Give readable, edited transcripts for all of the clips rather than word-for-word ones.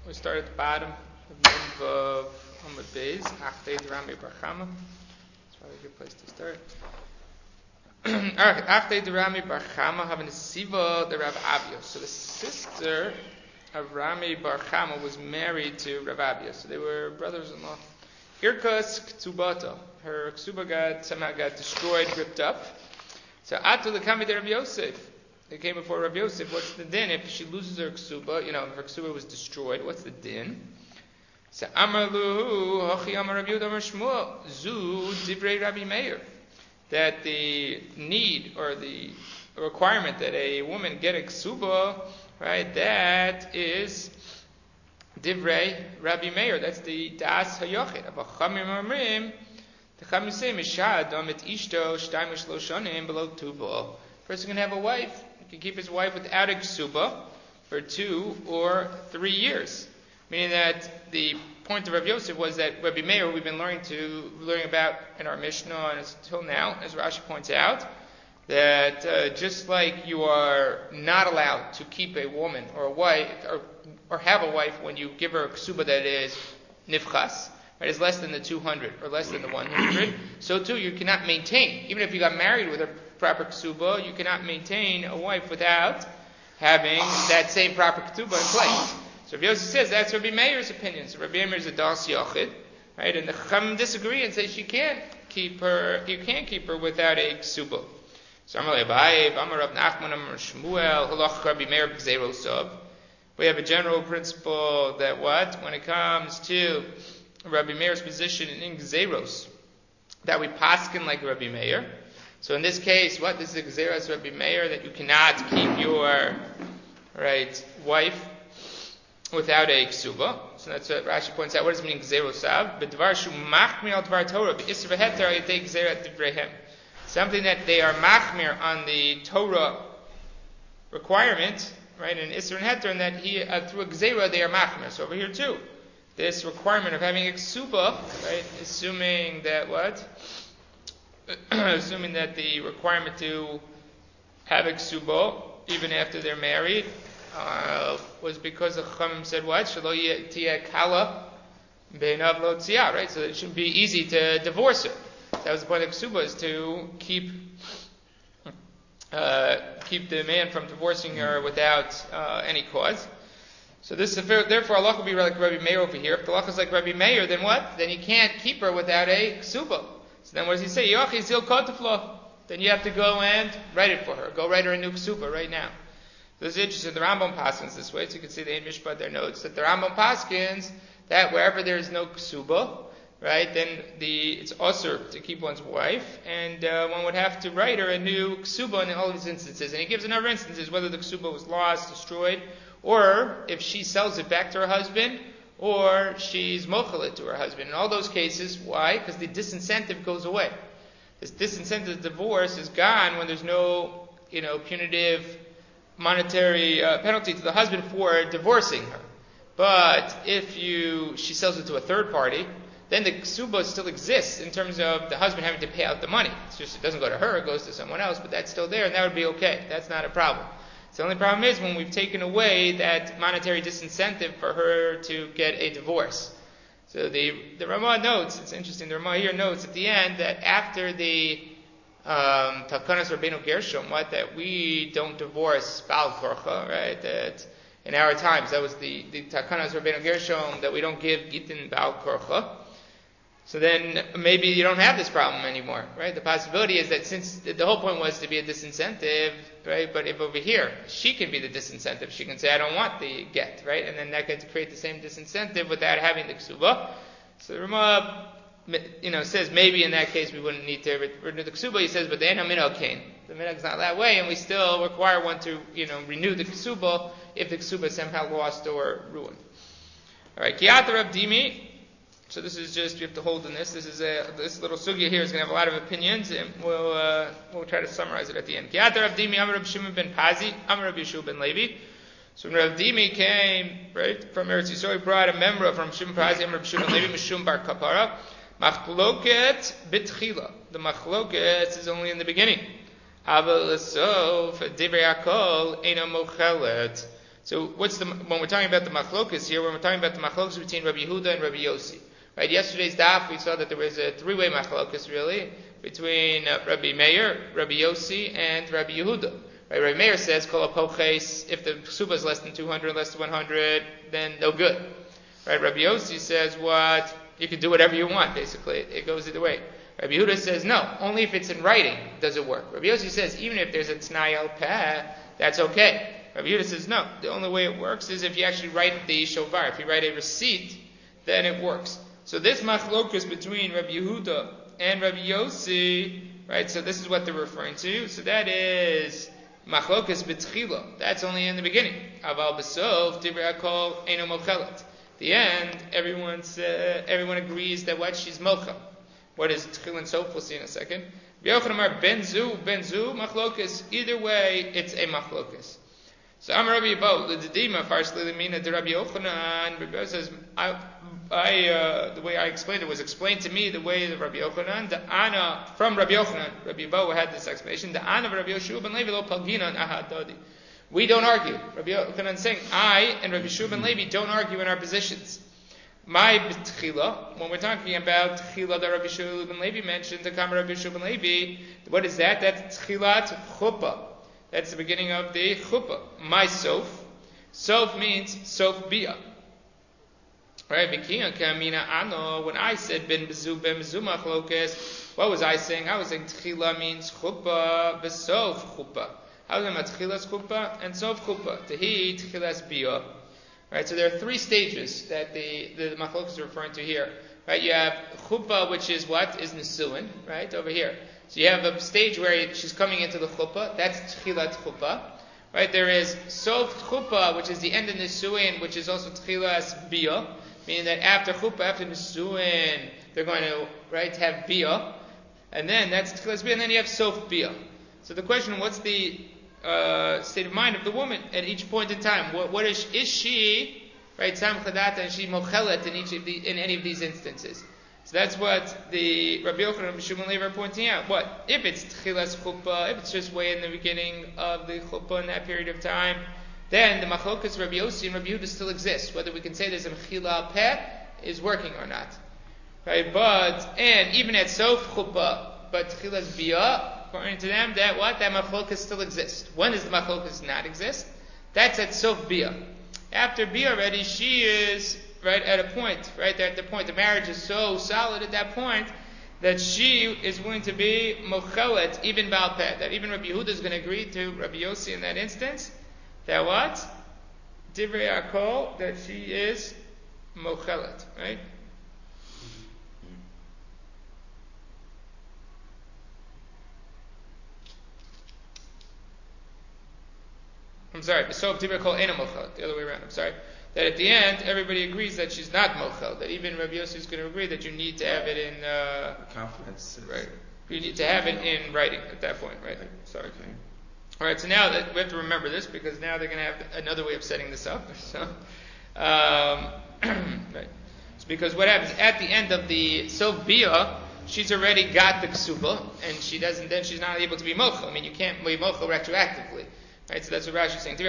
We start at the bottom of Amud Beis, Achtei Rami Bar Chama. That's probably a good place to start. Achtei Rami Bar Chama having a siva the Rav Avia. So the sister of Rami Bar Chama was married to Rav Avia. So they were brothers-in-law. Irkas Ktubata. Her ksuba somehow got destroyed, ripped up. So Atu Lekami de Rav Yosef. They came before Rav Yosef. What's the din if she loses her ksuba? If her ksuba was destroyed, what's the din? So Amarlu Hachi Amar Rav Yehuda Amar Shmuel Zu Divrei Rabbi Meir, that the need or the requirement that a woman get a ksuba, right? That is Divrei Rabbi Meir. That's the Das Hayochid. Avachamim Amrim. The Chachamim say Mishad Amit Ishto Shtayim Shlosh Shanim Below Tuba. Person can have a wife. He can keep his wife without a ksuba for 2 or 3 years. Meaning that the point of Rav Yosef was that Rabbi Meir, we've been learning about in our Mishnah and until now, as Rashi points out, that just like you are not allowed to keep a woman or a wife or have a wife when you give her a ksuba that is nifchas, right, is less than the 200 or less than the 100, so too you cannot maintain, even if you got married with a proper ksuba, you cannot maintain a wife without having that same proper ksuba in place. So Rav Yosef says that's Rabbi Meir's opinion. So Rabbi Meir is a das yachid, right? And the Chachamim disagree and say you can't keep her without a ksuba. So Amar Abaye, Amar Rav Nachman, Amar Shmuel, Halach Rabbi Meir b'gzeirosav. We have a general principle that when it comes to Rabbi Meir's position in gzeiros, that we paskin like Rabbi Meir. So in this case, this is gzeiros Rabbi Meir, that you cannot keep your wife without a ksuba. So that's what Rashi points out. What does it mean gzeirosav? B'dvar shu machmir al dvar Torah b'isr v'heter ayitei gzeirat divrehem. Something that they are machmir on the Torah requirement, right? In isr and heter, and that through a gzeira they are machmir. So over here too, this requirement of having a ksuba, right? Assuming that assuming that the requirement to have a ksuba even after they're married was because the Chachamim said what? Shelo tiyeh kala beinav lo tziyah, right? So it shouldn't be easy to divorce her. That was the point of ksuba, is to keep the man from divorcing her without any cause. So therefore Allah will be like Rabbi Meir over here. If the Allah is like Rabbi Meir, then what? Then you can't keep her without a ksuba. So then what does he say? Yochi zil kotaflo. Then you have to go and write it for her. Go write her a new ksuba right now. This is interesting. The Rambam paskins this way, so you can see the Ein Mishpat, their notes, that the Rambam paskins that wherever there is no ksuba, right, then it's osur to keep one's wife, and one would have to write her a new ksuba in all these instances. And he gives another instances, whether the ksuba was lost, destroyed, or if she sells it back to her husband, or she's mochalit to her husband. In all those cases, why? Because the disincentive goes away. This disincentive of divorce is gone when there's no, punitive monetary penalty to the husband for divorcing her. But if she sells it to a third party, then the ksuba still exists in terms of the husband having to pay out the money. It's just it doesn't go to her, it goes to someone else, but that's still there, and that would be okay. That's not a problem. So the only problem is when we've taken away that monetary disincentive for her to get a divorce. So the Ramah notes, it's interesting, the Ramah here notes at the end that after the Takanas Rabbeinu Gershom, that we don't divorce Baal Korcha, right? That in our times, that was the Takanas Rabbeinu Gershom, that we don't give Gitin Baal Korcha. So then maybe you don't have this problem anymore, right? The possibility is that since the whole point was to be a disincentive, right? But if over here, she can be the disincentive. She can say, I don't want the get, right? And then that could create the same disincentive without having the ksuba. So the Ramah says maybe in that case we wouldn't need to renew the ksuba. He says, but the enam minhag kain. The minhag is not that way, and we still require one to, renew the ksuba if the ksuba is somehow lost or ruined. All right, Kiyata Rav Dimi. So this is just, you have to hold in this. This little sugya here is going to have a lot of opinions, and we'll try to summarize it at the end. Kiyata Rav Dimi, Amar Rav Shimon ben Pazi, Amar Rav Yeshua ben Levi. So when Rav Dimi came, right, from Eretz Yisrael, he brought a member from Shimon Pazi, Amar Rav Yeshua ben Levi, Mishum bar Kapara. Machloket bitchila. The machloket is only in the beginning. Aval lesof divrei hakol eina mochelet. So when we're talking about the machlokas here, when we're talking about the machlokas between Rabbi Yehuda and Rabbi Yossi. Right, yesterday's daf we saw that there was a three-way machlokas really between Rabbi Meir, Rabbi Yossi, and Rabbi Yehuda. Right, Rabbi Meir says kol apoches, if the ksuba is less than 200, less than 100, then no good. Right, Rabbi Yossi says what you can do whatever you want. Basically, it goes either way. Rabbi Yehuda says no, only if it's in writing does it work. Rabbi Yossi says even if there's a t'nai al peh, that's okay. Rabbi Yehuda says no, the only way it works is if you actually write the shovar. If you write a receipt, then it works. So this machlokus between Rabbi Yehuda and Rabbi Yossi, right? So this is what they're referring to. So that is machlokus b'tchila. That's only in the beginning. Aval b'sov divrei hakol eino mochelet. The end, everyone agrees that what she's mochel. What is tchila and sof? We'll see in a second. B'yochanan amar benzu machlokus. Either way, it's a machlokus. So Amar Rabbi Yebo l'dedima farshli l'mina de Rabbi Yochanan. Rabbi Yebo says, the way I explained it was explained to me the way that Rabbi Yochanan, the Ana from Rabbi Yochanan. Rabbi Yebo had this explanation. The Ana of Rabbi Yeshua ben Levi lo palgina ahad dodi. We don't argue. Rabbi Yochanan is saying, I and Rabbi Yeshua ben Levi don't argue in our positions. My b'tchila, when we're talking about tchila that Rabbi Yeshua ben Levi mentioned, the Kamar Rabbi Yeshua ben Levi, what is that? That's tchilat chuppah. That's the beginning of the chuppah. My sof. Sof means sof bia. Right? When I said ben bezu machlokes, what was I saying? I was saying tchila means chuppah, besof chuppah. I was talking about tchilas chuppah and sof chuppah. Tehi tchilas bia. Right? So there are three stages that the machlokes is referring to here. Right? You have chuppah, which is what? Is nesuin, right? Over here. So you have a stage where she's coming into the chuppah. That's tchilat chuppah. Right? There is sof chuppah, which is the end of nesuin, which is also tchilas bia. Meaning that after chuppah, after nesuin, they're going to have bia, and then that's tchilas bia, and then you have sof bia. So the question: what's the state of mind of the woman at each point in time? What is she sam chadata, and she mochelet in any of these instances? So that's what the Rabbi Yochanan and Rabbi Shimon Levi are pointing out. What if it's tchilas chuppah? If it's just way in the beginning of the chuppah in that period of time, then the machlokas Rabbi Yossi and Rabbi Yehuda still exists. Whether we can say there's a mechila al peh is working or not, right? And even at sof chuppah, but tchilas bia, according to them, that machlokas still exists. When does the machlokas not exist? That's at sof bia. After bia already, she is at a point, at the point the marriage is so solid at that point that she is going to be mochelet even bal peh. That even Rabbi Yehuda is going to agree to Rabbi Yossi in that instance. That what? Divrei hakol, that she is mochelet, right? I'm sorry, so divrei hakol ena mochelet, the other way around, I'm sorry. That at the end, everybody agrees that she's not mochel. That even Rabbi Yossi is going to agree that you need to have it in confidence. Right. You need to have it in writing at that point, right? Sorry. Okay. All right. So now that we have to remember this because now they're going to have another way of setting this up. So, right. So because what happens at the end of the sof bia, she's already got the ksuba, and she doesn't. Then she's not able to be mochel. I mean, you can't be mochel retroactively. Right, so that's what Rashi is saying.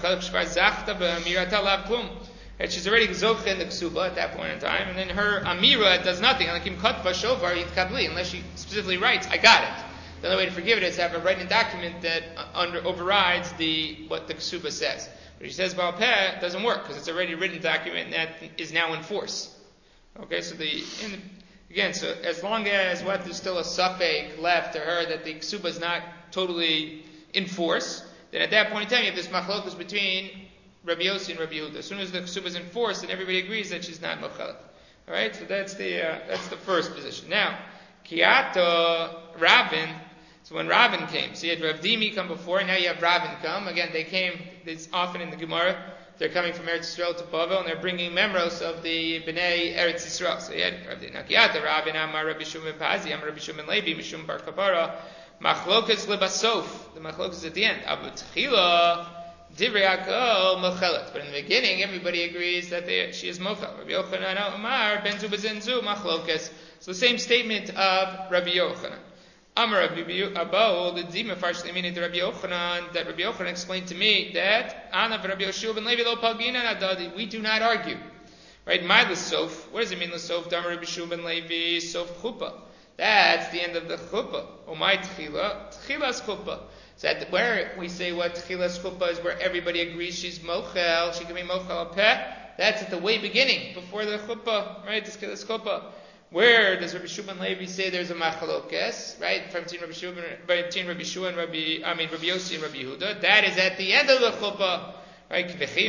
Right, she's already zocha in the ksuba at that point in time, and then her amira does nothing. Unless she specifically writes, "I got it." The only way to forgive it is to have a written document that overrides what the ksuba says. But she says Baal Peh, it doesn't work because it's already a written document that is now in force. Okay, so so as long as there's still a suffix left to her that the ksuba is not totally in force, then at that point in time, you have this machlokus between Rabbi Yossi and Rabbi Yehuda. As soon as the ksuba is in force, then everybody agrees that she's not mochelet. All right, so that's the first position. Now, Kiyato Ravin. So when Ravin came, so you had Rav Dimi come before, and now you have Ravin come. Again, they came. It's often in the Gemara. They're coming from Eretz Yisrael to Bavel, and they're bringing memros of the Bnei Eretz Yisrael. So you had Rav Dimi. Now Kiyato Ravin Amar Rabbi Shimon Pazi Amar Rabbi Shimon Levi Mishum Bar Kapara. Machlokas lebasof. The machlokas is at the end. Abu tchila divrei hakol mochelet. But in the beginning, everybody agrees that she is mochel. Rabbi Yochanan Omar benzu bezenzu machlokas. So the same statement of Rabbi Yochanan. Amar Rabbi Abba, the Dima Farshli meaning to Rabbi Yochanan, that Rabbi Yochanan explained to me that Anav Rabbi Yoshua ben Levi lo pagina nadadi. We do not argue. Right? My Lasof. What does it mean Lasof? Damar Rabbi Yoshua ben Levi, Sof Chuppah. That's the end of the Chuppah. O my Tchila, Tchilas Chuppah. So that where we say what Tchilas Chuppah is where everybody agrees she's Mochel, she can be Mochel al Peh. That's at the way beginning, before the Chuppah, right? Tchilas Chuppah. Where does Rabbi Shua ben Levi say there's a machalokes, right? From between Rabbi Shua and Rabbi Yossi and Rabbi Yehuda. That is at the end of the chuppah, right?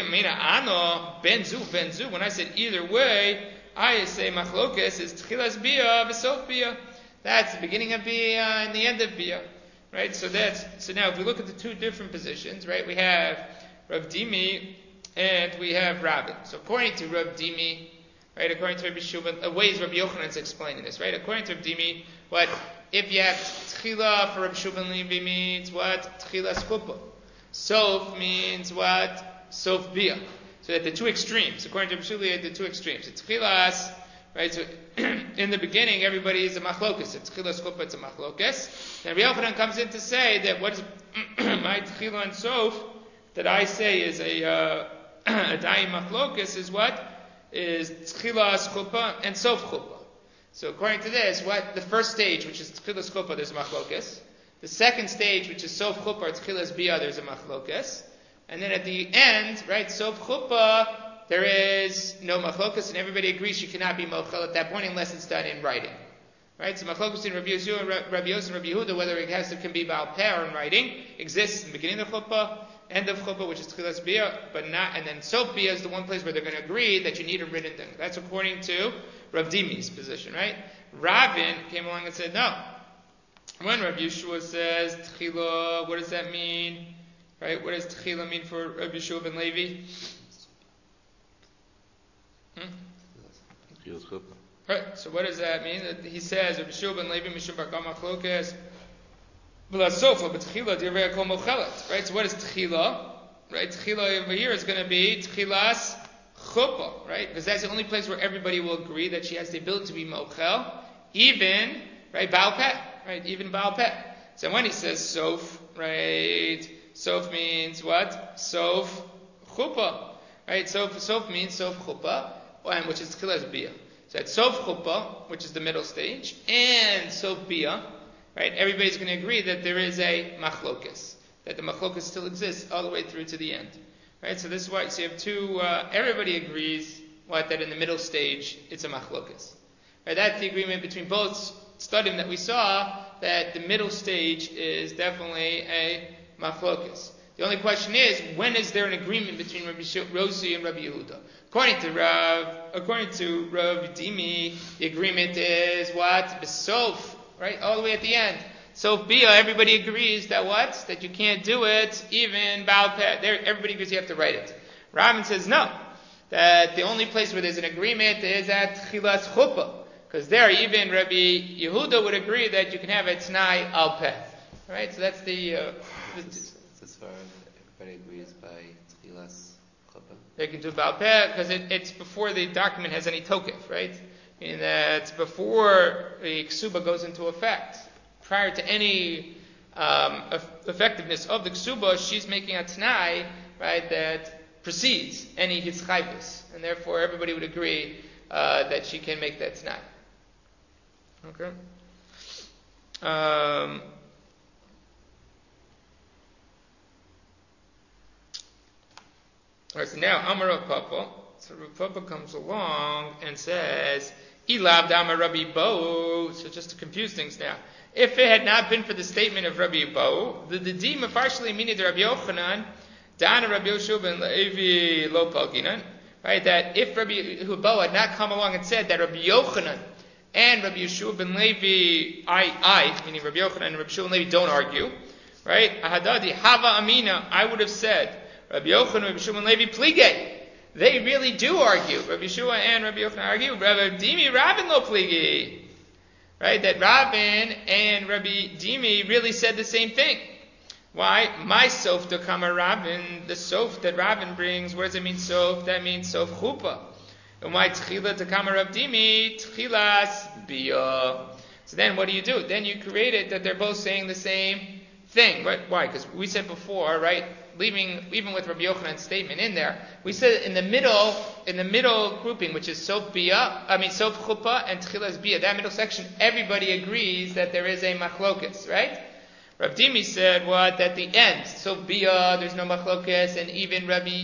Benzu. When I said either way, I say machalokes is tchilas bia v'sof bia. That's the beginning of bia and the end of bia, right? So now if we look at the two different positions, right? We have Rav Dimi and we have Rabin. So according to Rav Dimi, right, according to Rabbi Shua, ways Rabbi Yochanan is explaining this, right? According to Rabbi Dimi, what if you have tchila for Rabbi Shua ben Levi means what? Tchilas chuppah. Sof means what? Sof bia. So at the two extremes, according to Rabbi Shua, at the two extremes. It's tchilas, right? So in the beginning, everybody is a machlokas. It's tchilas chuppah, it's a machlokas. And Rabbi Yochanan comes in to say that what is my tchila and sof that I say is a daim machlokas is what? Is tchilas chuppah and sof chuppah. So according to this, what the first stage, which is tchilas chuppah, there's a machlokas. The second stage, which is sof chuppah or tchilas bia, there's a machlokas. And then at the end, right, sof chuppah, there is no machlokas, and everybody agrees she cannot be mochel at that point unless it's done in writing. Right? So machlokas in Rabbi Yossi and Rabbi Yehuda, whether it can be baal peh or in writing, exists in the beginning of chuppah, end of chuppah, which is tchilas bia, but not, and then sof bia is the one place where they're going to agree that you need a written thing. That's according to Rav Dimi's position, right? Ravin came along and said, no. When Rav Yeshua says tchila, what does that mean? Right? What does tchila mean for Rav Yeshua ben Levi? Right. So what does that mean? He says Rav Yeshua ben Levi mishum barkam machlokes. Right, so what is tchila? Right, tchila over here is going to be tchilas chuppah, right? Because that's the only place where everybody will agree that she has the ability to be mochel, even, right, baal peh, right, even baal peh. So when he says sof, right, sof means what? Sof chuppah, right? Sof means sof chuppah, which is tchilas bia. So it's sof chuppah, which is the middle stage, and sof bia. Right? Everybody's going to agree that there is a machlokas, that the machlokas still exists all the way through to the end. Right? So this is why, so you have two, everybody agrees that in the middle stage it's a machlokas. Right? That's the agreement between both studim that we saw, that the middle stage is definitely a machlokas. The only question is, when is there an agreement between Rabbi Yossi and Rabbi Yehuda? According to Rav Dimi, the agreement is what? Besof. Right? All the way at the end. So bia, everybody agrees that what? That you can't do it, even baal peh. Everybody agrees you have to write it. Raman says no. That the only place where there's an agreement is at tchilas chuppah. Because there, even Rabbi Yehuda would agree that you can have it t'nai al peh. Right? So that's the... as far as everybody agrees by tchilas chuppah? They can do baal peh, because it's before the document has any tokef, right? In that before the ksuba goes into effect, prior to any effectiveness of the ksuba, she's making a t'nai, right, that precedes any hitzchayvus, and therefore everybody would agree that she can make that t'nai. Okay. All right. So now Amar Rav Papa. So Rav Papa comes along and says, Ilav Dama Rabbi Bo. So just to confuse things now. If it had not been for the statement of Rabbi Bo, the Dima partially meaning Rabbi Yochanan, Dana Rabbi Yoshua ben Levi lo palginan, right? That if Rabbi Bo had not come along and said that Rabbi Yochanan and Rabbi Yeshua ben Levi, meaning Rabbi Yochanan and Rabbi Yeshua ben Levi don't argue, right? Ahadadi Hava Amina, I would have said, Rabbi Yochanan and Rabbi Yeshua ben Levi plige. They really do argue. Rabbi Yeshua and Rabbi Yochanan argue. Rabbi Dimi Rabin lo pligi. Right? That Rabin and Rabbi Dimi really said the same thing. Why? My sof to kama Rabin, the sof that Rabin brings, what does it mean sof? That means sof chuppah. And why tchila to kama Rabbi Dimi? Tchilas bia. So then what do? Then you create it that they're both saying the same thing. Right? Why? Because we said before, right? Even with Rabbi Yochanan's statement in there, we said in the middle grouping, which is Sof Chuppah and Tchilas Bia, that middle section, everybody agrees that there is a machlokas, right? Rav Dimi said what? At the end, Sof Bia, there's no machlokas, and even Rabbi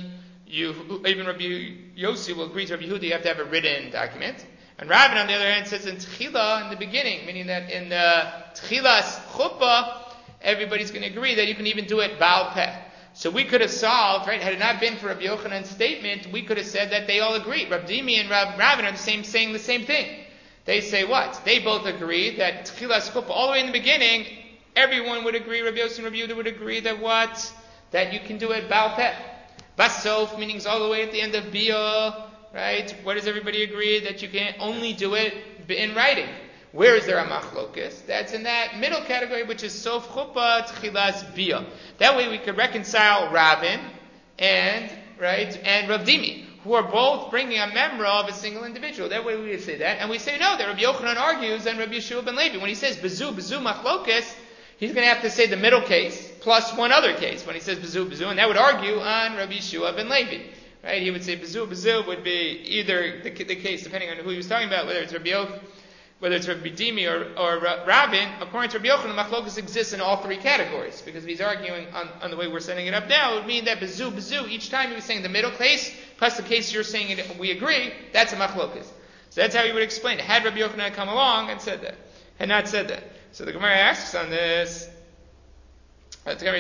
Yossi will agree to Rabbi Yehuda, you have to have a written document. And Rabin, on the other hand, says in Tchila, in the beginning, meaning that in the Tchilas Chuppah, everybody's going to agree that you can even do it Baal Peh. So we could have solved, right? Had it not been for Rabbi Yochanan's statement, we could have said that they all agree. Rav Dimi and Rabin are saying the same thing. They say what? They both agree that Tchilas Chuppah, all the way in the beginning, everyone would agree, Rabbi Yossi and Rabbi Yehuda would agree that what? That you can do it Baal Peh. Basof, meaning all the way at the end of Bia, right? What does everybody agree? That you can only do it in writing. Where is there a machlokus? That's in that middle category, which is Sof Chuppah Tchilas Bia. That way we could reconcile Rabin and Rav Dimi, who are both bringing a memra of a single individual. That way we would say that. And we say no, that Rabbi Yochanan argues and Rabbi Yeshua ben Levi. When he says Bezu machlokus, he's going to have to say the middle case plus one other case when he says Bezu, and that would argue on Rabbi Yeshua ben Levi. Right? He would say Bezu would be either the case, depending on who he was talking about, whether it's Rabbi Yochanan, whether it's Rabbi Dimi or Rabin. According to Rabbi Yochanan, machlokus exists in all three categories, because if he's arguing on the way we're setting it up now, it would mean that bezu, each time he was saying the middle case, plus the case you're saying it, we agree, that's a machlokus. So that's how he would explain it. Had Rabbi Yochanan come along and said that, had not said that. So the Gemara asks on this, okay, so what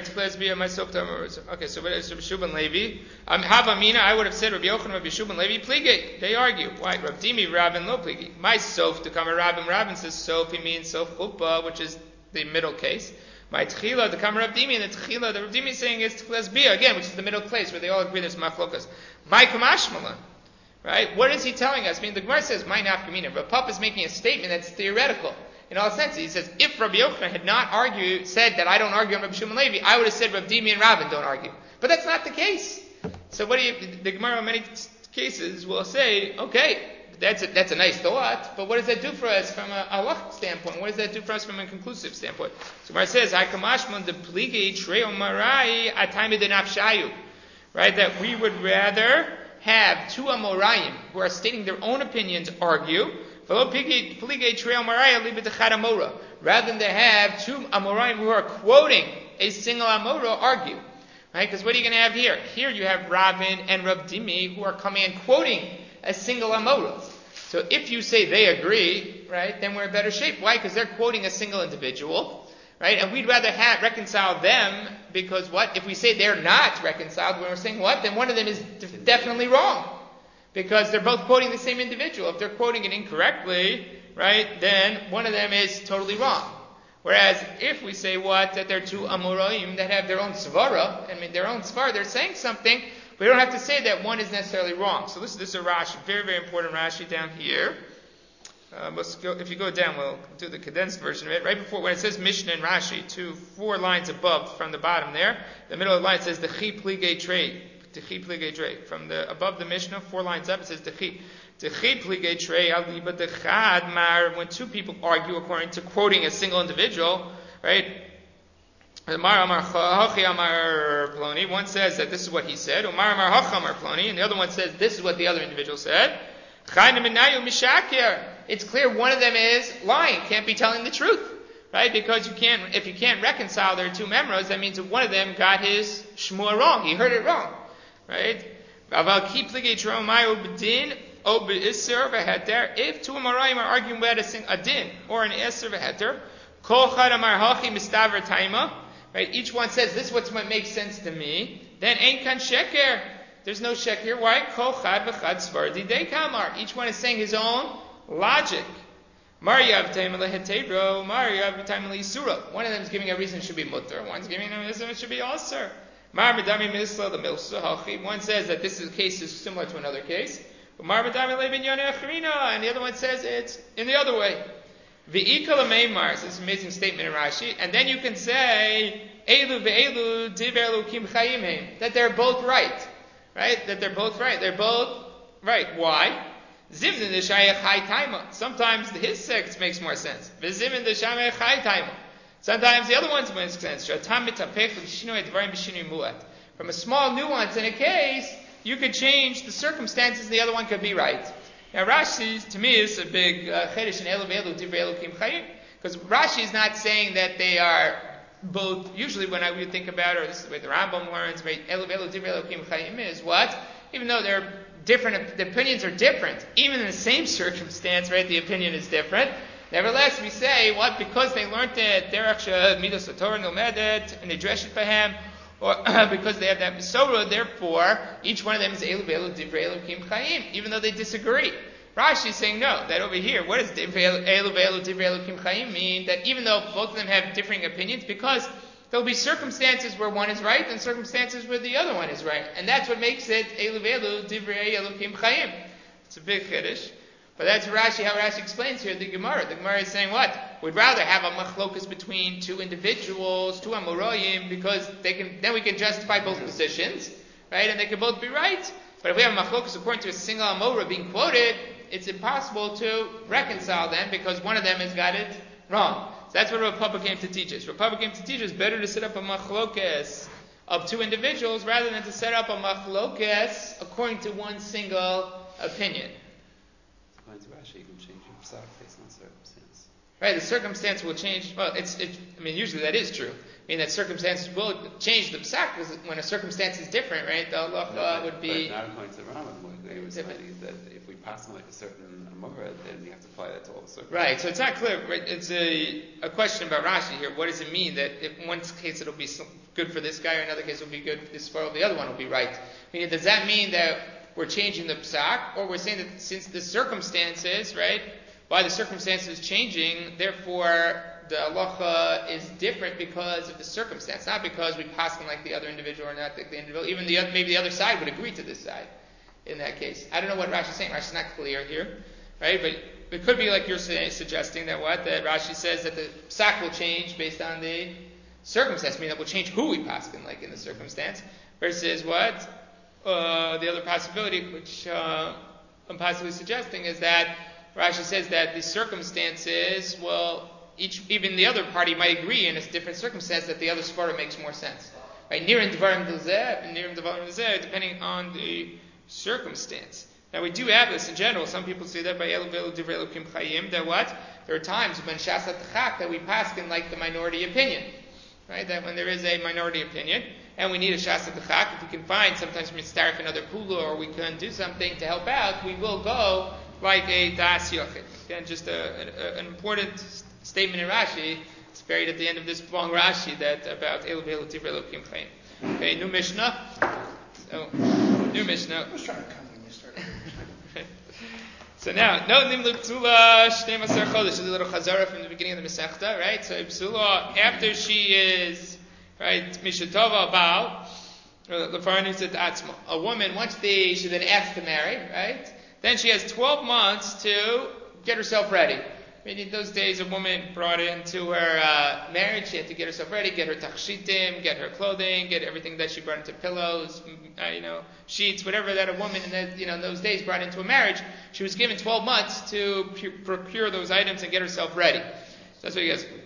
is Rabbi Yeshua ben Levi? Havamina, I would have said Rabbi Yochanan, Rabbi Yeshua ben Levi, pligay. They argue. Why? Rav Dimi, Rabin, lo pligay. My sof to come a Rabin says sof, he means sof chuppah, which is the middle case. My tchila to come Rav Dimi, and the tchila that Rav Dimi is saying is tchilas bia, again, which is the middle place, where they all agree there's machlokas. My kamashmalan. Right? What is he telling us? I mean, the Gemara says, my nafkamina. Rav Papa is making a statement that's theoretical. In all senses, he says, if Rabbi Yochanan had not said that I don't argue on Rabbi Shimon Levi, I would have said Rav Dimi and Rabin don't argue. But that's not the case. So the Gemara in many cases will say, okay, that's a nice thought, but what does that do for us from a halach standpoint? What does that do for us from a conclusive standpoint? So Gemara says, Hakamashman de pligi treo marai atayme de nafshayu. Right, that we would rather have two Amorayim who are stating their own opinions argue, rather than to have two Amoraim who are quoting a single Amora argue. Right? Because what are you going to have here? Here you have Rabin and Rav Dimi who are coming and quoting a single Amora. So if you say they agree, right, then we're in better shape. Why? Because they're quoting a single individual. Right? And we'd rather reconcile them, because what? If we say they're not reconciled, when we're saying what? Then one of them is definitely wrong. Because they're both quoting the same individual. If they're quoting it incorrectly, right, then one of them is totally wrong. Whereas if we say what? That they're two Amoraim that have their own svara, their own svara, they're saying something, we don't have to say that one is necessarily wrong. So this is a Rashi, very, very important Rashi down here. If you go down, we'll do the condensed version of it. Right before, when it says Mishnah and Rashi, 4 lines above from the bottom there, the middle of the line says the chi pligay trade. From the above the Mishnah, 4 lines up, it says when two people argue according to quoting a single individual, right? One says that this is what he said, and the other one says this is what the other individual said. It's clear one of them is lying, can't be telling the truth. Right? Because if you can't reconcile their two memros, that means that one of them got his shmua wrong. He heard it wrong. Right? If two Amoraim are arguing about a din or an iser v'heter, right? Each one says this is what makes sense to me. Then ain't kan sheker. There's no sheker. Why? Each one is saying his own logic. One of them is giving a reason it should be mutter. One's giving a reason it should be aser. One says that this case is similar to another case. And the other one says it's in the other way. This is an amazing statement in Rashi. And then you can say that they're both right. Right? That they're both right. They're both right. Why? Zimnin the Shayach Hai Taima. Sometimes his sect makes more sense. V'zimnin the Shayach Hai Taima. Sometimes the other ones make sense. From a small nuance in a case, you could change the circumstances and the other one could be right. Now Rashi, to me, is a big chedesh in Elu V'Elu Divrei Elokim Chayim. Because Rashi is not saying that they are both, usually when we think about it, or this is the way the Rambam learns, Elu V'Elu Divrei Elokim Chayim is what? Even though they're different, the opinions are different. Even in the same circumstance, right, the opinion is different. Nevertheless, we say, what? Because they learned it, Derech Midas HaTorah Nomedet, and they dress it for him, or because they have that Mesorah, therefore, each one of them is Elu V'Elu Divrei Elokim Chayim, even though they disagree. Rashi is saying no, that over here, what does Elu V'Elu Divrei Elokim Chayim mean? That even though both of them have differing opinions, because there'll be circumstances where one is right and circumstances where the other one is right. And that's what makes it Elu V'Elu Divrei Elokim Chayim. It's a big chiddush. But that's how Rashi explains here the Gemara. The Gemara is saying what? We'd rather have a machlokus between two individuals, two amoroyim, because then we can justify both positions, right? And they can both be right. But if we have a machlokus according to a single amora being quoted, it's impossible to reconcile them because one of them has got it wrong. So that's what Rav Papa came to teach us. Rav Papa came to teach us better to set up a machlokus of two individuals rather than to set up a machlokus according to one single opinion. According to Rashi, you can change your psak based on circumstance. Right, the circumstance will change. Well, usually that is true. I mean, that circumstances will change the psak because when a circumstance is different, right, the halacha would be. But not according to the Rambam, where they were saying that if we pass on like a certain amora, then we have to apply that to all the circumstances. Right, so it's not clear. Right? It's a question about Rashi here. What does it mean that in one case it'll be good for this guy, or another case it'll be good for this far, the other one will be right? I mean, does that mean that we're changing the psak, or we're saying that since the circumstances, right, why the circumstances is changing, therefore the halacha is different because of the circumstance, not because we pass them like the other individual or not like the individual. Even maybe the other side would agree to this side in that case. I don't know what Rashi is saying. Rashi's not clear here, right? But it could be like you're suggesting that Rashi says that the psak will change based on the circumstance, meaning that will change who we pass them like in the circumstance, versus what? The other possibility, which I'm possibly suggesting, is that Rashi says that the circumstances will even the other party might agree in a different circumstance that the other svara makes more sense. Right? Nirim Devarim Dozeh and Nirim Devarim Dozeh, depending on the circumstance. Now we do have this in general. Some people say that by Elu V'Elu Divrei Elokim Chayim, that what? There are times when Shas HaTchak that we pass in like the minority opinion. Right? That when there is a minority opinion, and we need a Shas HaTchak, if we can find, sometimes we starf another pula, or we can do something to help out, we will go like a Das Yochid. Again, just an important statement in Rashi. It's buried at the end of this long Rashi that about Elu V'Elu Divrei Elokim Chayim. Okay, new Mishnah. New Mishnah. I was trying to come when you started. So now, no Nimlu Psula Shnei Maser Chodesh. This is a little chazara from the beginning of the Masechta, right? So Psula, after she is, right, Mishatova Baal, a woman, once she then asked to marry, right? Then she has 12 months to get herself ready. I mean, in those days, a woman brought into her marriage, she had to get herself ready, get her tachshitim, get her clothing, get everything that she brought into pillows, sheets, whatever that a woman in those days brought into a marriage. She was given 12 months to procure those items and get herself ready. So that's what he goes.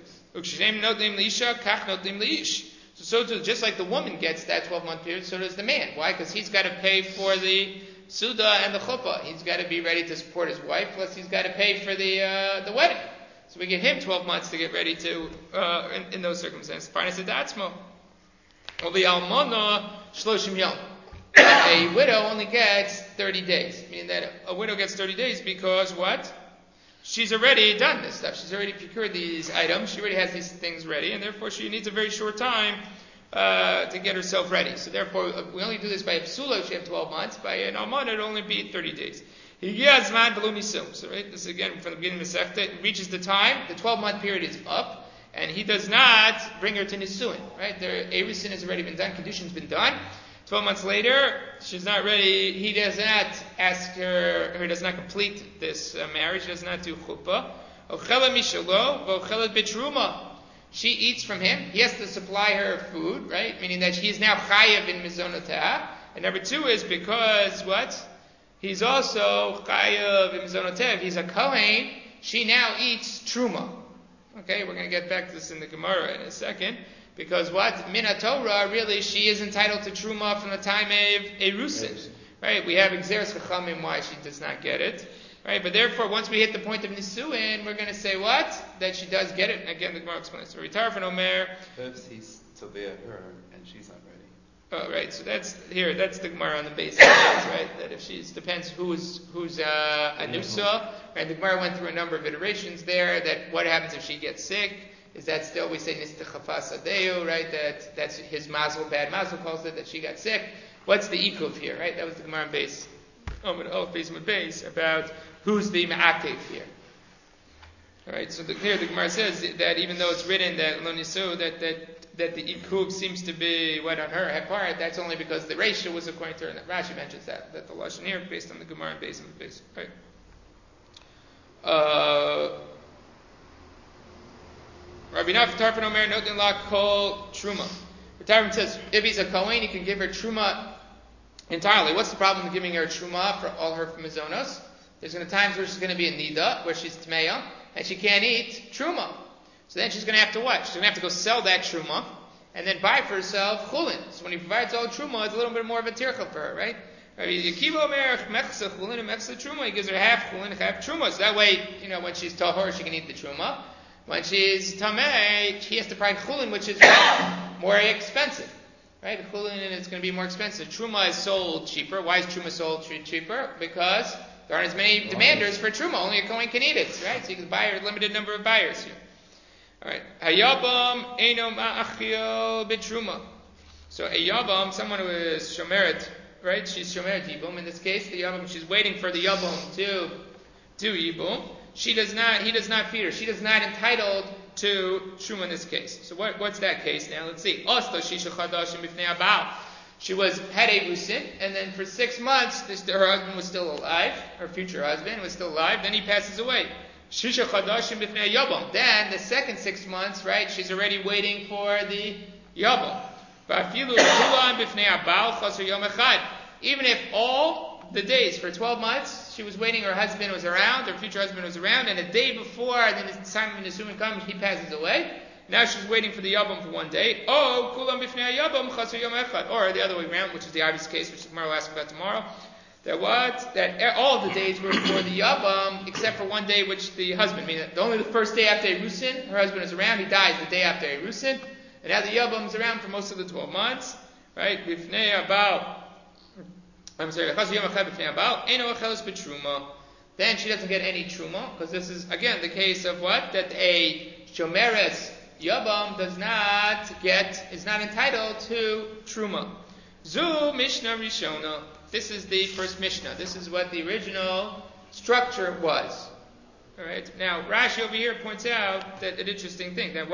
So too, just like the woman gets that 12-month period, so does the man. Why? Because he's got to pay for the Suda and the chuppah. He's got to be ready to support his wife, plus he's got to pay for the wedding. So we give him 12 months to get ready to, in those circumstances. Parnas Datzmo. Will be Almana Shloshim Yom. A widow only gets 30 days. Meaning that a widow gets 30 days because what? She's already done this stuff. She's already procured these items. She already has these things ready, and therefore she needs a very short time to get herself ready. So therefore, we only do this by a psula if she have 12 months. By an almana, it'll only be 30 days. So right, this is again from the beginning of the Masechta. It reaches the time, the 12-month period is up, and he does not bring her to Nisuin. Right, the Erusin has already been done, Kedushin's been done. 12 months later, she's not ready. He does not ask her, or does not complete this marriage, does not do chuppah. She eats from him. He has to supply her food, right? Meaning that he is now chayav in mizonotah. And number two is because what? he's also chayav imizonotev. He's a kohen. She now eats truma. Okay, we're going to get back to this in the Gemara in a second. Because what? Mina Torah, really, she is entitled to truma from the time of Erusin. Right? We have Xeris Chachamim why she does not get it. Right? But therefore, once we hit the point of Nisuin, we're going to say what? That she does get it. And again, the Gemara explains. So, Ritar from Omer. First he's Tovea her, and she's not ready. Oh, right. So that's the Gemara on the basis, right? That if she's, depends who's Anusa. Right? The Gemara went through a number of iterations there, that what happens if she gets sick? Is that still, we say Nistachafas Adeu, right? That's his mazel, bad mazel calls it, that she got sick. What's the ikuv here, right? That was the Gemara base. Base about who's the ma'akev here. Alright, so here the Gemara says that even though it's written that Lo Nisu, that the ikuv seems to be what on her part, that's only because the ratio was according to her, and that Rashi mentions that the Lashon here, based on the Gemara base of the base. Alright. Rabbi Naf Tarfon Omer Notin La Kol Truma. The Tarfon says if he's a Kohen, he can give her Truma entirely. What's the problem with giving her Truma for all her Mizonos? There's going to be times where she's going to be in Nida, where she's Tmeya, and she can't eat Truma. So then she's going to have to what? She's going to have to go sell that Truma, and then buy for herself Chulin. So when he provides all Truma, it's a little bit more of a tircha for her, right? He gives her half Chulin, half Truma. So that way, when she's Tahor, she can eat the Truma. When she's Tameh, she has to provide Chulin, which is more expensive. Right? The Chulin is going to be more expensive. Truma is sold cheaper. Why is Truma sold cheaper? Because there aren't as many demanders for Truma. Only a Kohen can eat it. Right? So you can buy a limited number of buyers here. Alright. Hayabam Eino Ma'achio B'Truma. So a Yabam, someone who is Shomeret, right? She's Shomeret Yibum. In this case, the Yabam, she's waiting for the Yabam to do Yibum. He does not feed her. She is not entitled to Truma in this case. So what's that case now? Let's see. She had a Rusin, and then for 6 months, her husband was still alive, her future husband was still alive, then he passes away. Then the second 6 months, right, she's already waiting for the Yabam. Even if all the days for 12 months, she was waiting, her husband was around, her future husband was around, and a day before the time of Nisuin comes, he passes away. Now she's waiting for the Yabam for 1 day. Or the other way around, which is the obvious case, which tomorrow we'll ask about tomorrow. That all of the days were for the Yabam, except for 1 day, which the husband, meaning only the first day after Erusin, her husband is around, he dies the day after Erusin, and now the Yabam is around for most of the 12 months, right? Then she doesn't get any truma, because this is again the case of what? That a shomeres yabam is not entitled to truma. Zu Mishnah Rishona. This is the first Mishnah. This is what the original structure was. All right. Now Rashi over here points out that an interesting thing that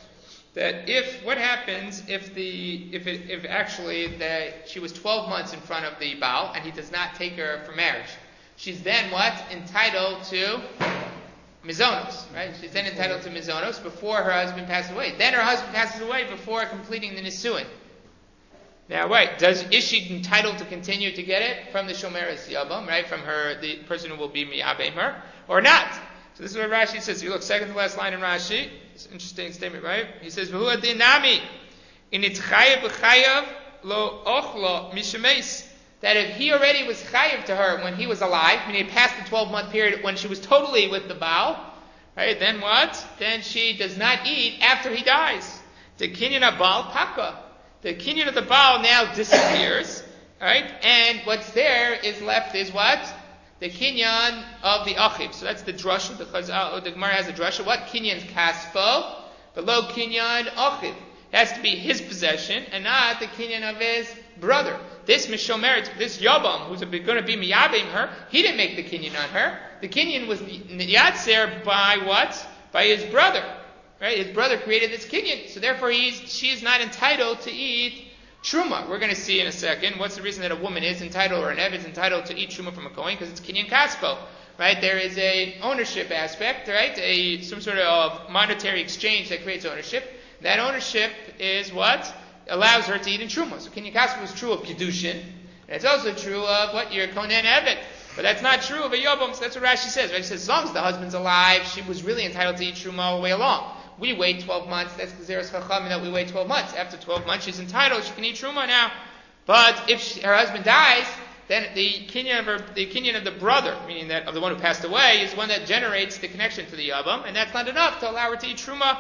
what happens if actually she was 12 months in front of the Baal and he does not take her for marriage? She's then what? Entitled to Mizonos, right? She's then entitled to Mizonos before her husband passes away. Then her husband passes away before completing the Nisuin. Now, right, is she entitled to continue to get it from the Shomeres Yabam, right? From the person who will be Miyabim her, or not? So this is what Rashi says. You look, second to last line in Rashi. It's an interesting statement, right? He says, "V'hu adinami in itchayev b'chayev lo ochlo mishemes." That if he already was chayev to her when he was alive, meaning he passed the 12-month period when she was totally with the Baal, right? Then what? Then she does not eat after he dies. The kinyan Baal taka. The kinyan of the Baal now disappears, right? And what's there is left is what? The kinyan of the achiv. So that's the drasha. The Gemara has a drasha. What? Kinyan's kaspo, below kinyan achiv. It has to be his possession and not the kinyan of his brother. This mishomer, this yabam, who's going to be miyabim her, he didn't make the kinyan on her. The kinyan was yatzer by what? By his brother. Right? His brother created this kinyan. So therefore she is not entitled to eat truma. We're going to see in a second what's the reason that a woman is entitled, or an Ev is entitled to eat truma from a Kohen, because it's kinyan kaspo. Right? There is a ownership aspect, right? Some sort of monetary exchange that creates ownership. That ownership is what allows her to eat in truma. So kinyan kaspo is true of kedushin, and it's also true of what your Kohen Evet. But that's not true of a Yobam, so that's what Rashi says. Rashi says, as long as the husband's alive, she was really entitled to eat Truma all the way along. We wait 12 months, that's Gezeres Chachamim that we wait 12 months. After 12 months, she's entitled, she can eat Truma now. But if her husband dies, then the kinyan of the brother, meaning that of the one who passed away, is the one that generates the connection to the Yabam, and that's not enough to allow her to eat Truma.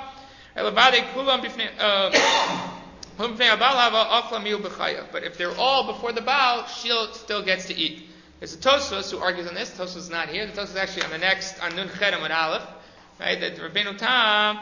But if they're all before the Baal, she still gets to eat. There's a Tosfos who argues on this. Tosfos is not here. The Tosfos is actually on Nun Chet Amud Aleph, right? That Rabbeinu Tam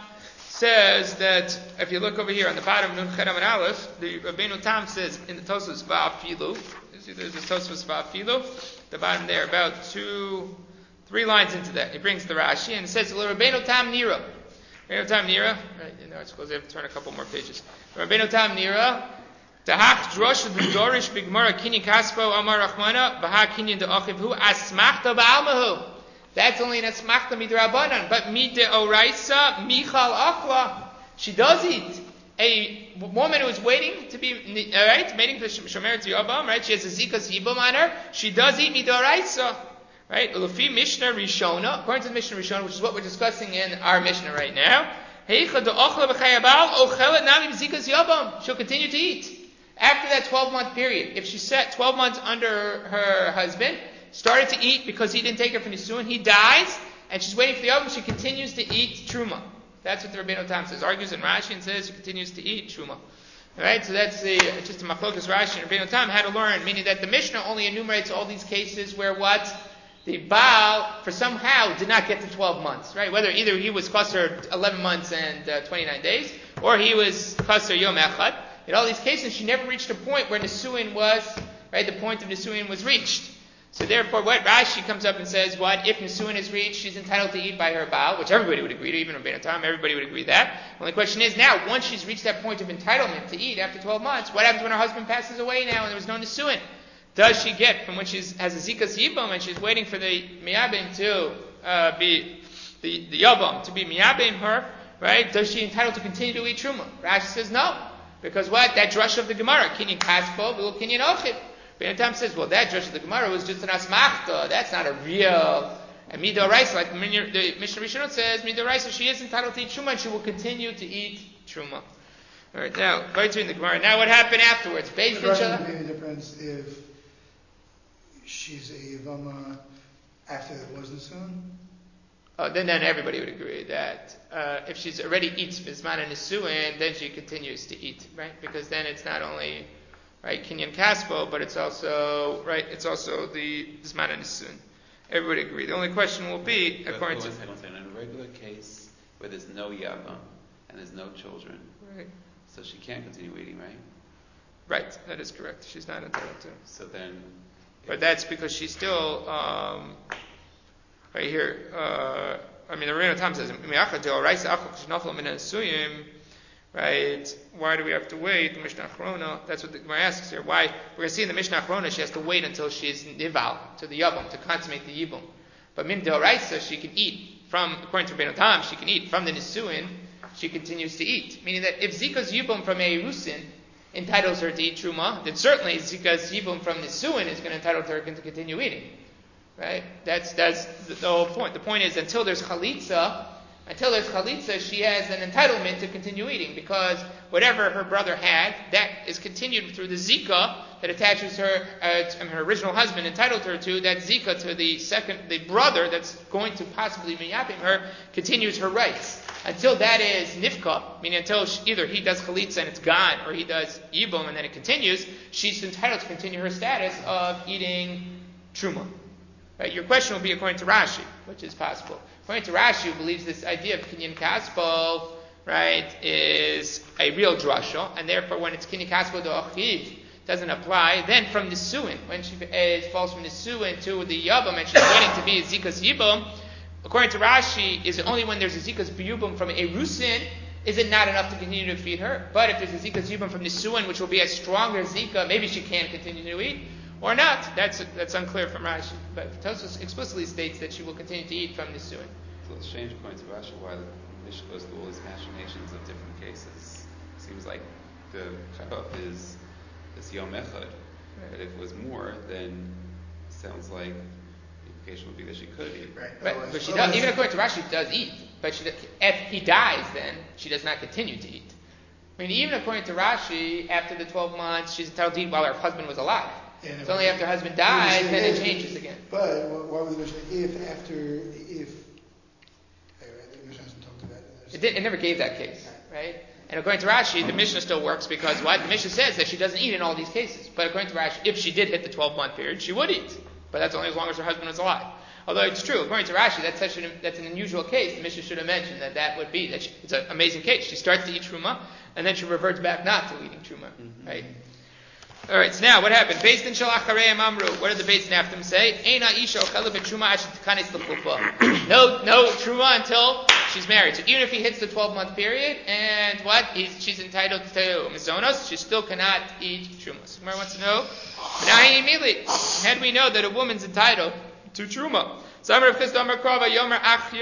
says that if you look over here on the bottom of Nun Chet Amud Aleph, the Rabbeinu Tam says in the Tosfos Va'afilu. There's a Tosfos Va'afilu. The bottom there, about 2-3 lines into that, he brings the Rashi and it says Rabbeinu Tam Nira. Rabbeinu Tam Nira, right? In the article, they have to turn a couple more pages. Rabbeinu Tam Nira. Tahach drosh b'dorish b'gmara kinyan kaspo amar rachmana b'ha kinyan de'achivhu asmachta ba'almahu. That's only an asmachta midrabanan, but mideoraisa michal achla. She does eat. A woman who is waiting to be waiting for shomer tziyabam, right? She has a zikas yibam on her. She does eat mideoraisa, right? Ulufi Mishnah Rishona, according to the Mishnah Rishona, which is what we're discussing in our Mishnah right now. Heicha de'achla b'chayabal ochelet nami b'zikas yabam. She'll continue to eat. After that 12-month period, if she sat 12 months under her husband, started to eat because he didn't take her for Nisuin, he dies, and she's waiting for the Yabam, she continues to eat Truma. That's what the Rabbeinu Tam says. Argues in Rashi and says she continues to eat Truma. Alright, so that's just a Machlokas Rashi and Rabbeinu Tam had to learn, meaning that the Mishnah only enumerates all these cases where what? The Baal, for somehow, did not get to 12 months, right? Whether either he was Qasr 11 months and 29 days, or he was Qasr Yom Echad. In all these cases, she never reached a point where Nisuin was, right, the point of Nisuin was reached. So therefore, what Rashi comes up and says, what, if Nisuin is reached, she's entitled to eat by her Baal, which everybody would agree to, even Rabbeinu Tam, everybody would agree that. The only question is now, once she's reached that point of entitlement to eat after 12 months, what happens when her husband passes away now and there was no Nisuin? Does she get, from when she has a Zikas Yibam and she's waiting for the Miyabim to be, the Yabam to be Miyabim her, right, does she entitled to continue to eat Truma? Rashi says no. Because what? That drush of the Gemara, kinyan kaspo, v'lo kinyan ochid. Rabbeinu Tam says, well, that drush of the Gemara was just an asmachta. That's not a real. And midoraisa, like the Mishnah Rishonot says, midoraisa, she is entitled to eat truma, and she will continue to eat truma. All right, now, right in the Gemara. Now, what happened afterwards? The question would be the difference if she's a yavama after it wasn't soon. Then everybody would agree that if she's already eats Bisman and Nisuin, then she continues to eat, right? Because then it's not only right Kinyan Kaspo, but it's also the Bisman and Nisuin. Everybody agree. The only question will be according to in a regular case where there's no Yabam and there's no children, right? So she can't continue eating, right? Right, that is correct. She's not entitled to. So then, but that's because she's still. Right here, the Rabbeinu Tam says, right? Why do we have to wait? The Mishnah Achrona, that's what the Gemara asks here. Why? We're going to see in the Mishnah Achrona, she has to wait until she's nival, to the yabam, to consummate the yibum. But min deoraisa, she can eat from, according to Rabbeinu Tam, she can eat from the nisuin, she continues to eat. Meaning that if Zika's yibum from a rusin entitles her to eat truma, then certainly Zika's yibum from nisuin is going to entitle her to continue eating. Right? That's the whole point. The point is until there's chalitza, she has an entitlement to continue eating because whatever her brother had, that is continued through the zika that attaches her, her original husband entitled her to. That zika to the brother that's going to possibly miyapim her continues her rights until that is nifka, meaning until either he does chalitza and it's gone, or he does yibum and then it continues. She's entitled to continue her status of eating truma. Right, your question will be according to Rashi, which is possible. According to Rashi, who believes this idea of kinyan kaspo, right, is a real drasha, and therefore when it's kinyan kaspo do'achiv doesn't apply. Then from nisuin, when she falls from nisuin to the yabam and she's waiting to be a zikas yibam, according to Rashi, is it only when there's a zikas yibam from a rusin is it not enough to continue to feed her? But if there's a zikas yibam from nisuin, which will be a stronger zika, maybe she can continue to eat. Or not. That's unclear from Rashi. But Tosfos explicitly states that she will continue to eat from Nisuin. So it's strange according to Rashi why the Mishnah goes through all these machinations of different cases. Seems like the cutoff is this Yom Echad. But if it was more, then it sounds like implication would be that she could eat. Right. Right. But she does, even according to Rashi, she does eat. But if he dies, then she does not continue to eat. I mean, even according to Rashi, after the 12 months, she's entitled to eat while her husband was alive. It's only after her husband dies, then it changes again. But why would the Mishnah, the Mishnah hasn't talked about it. It never gave that case, right? And according to Rashi, the Mishnah still works because what? The Mishnah says that she doesn't eat in all these cases. But according to Rashi, if she did hit the 12-month period, she would eat. But that's only as long as her husband was alive. Although it's true, according to Rashi, that's an unusual case. The Mishnah should have mentioned that would be, it's an amazing case. She starts to eat truma, and then she reverts back not to eating truma, right? All right, so now what happened? Based in Shalach Amru, what did the Beis Din have to say? Eina isha ochela b'truma asher tikanes l'chufa. No truma until she's married. So even if he hits the 12-month period, and she's entitled to mizonos, she still cannot eat truma. So Gemara wants to know, how do we know that a woman's entitled to truma? So Amar Rav Chisda Amar Krava Yomer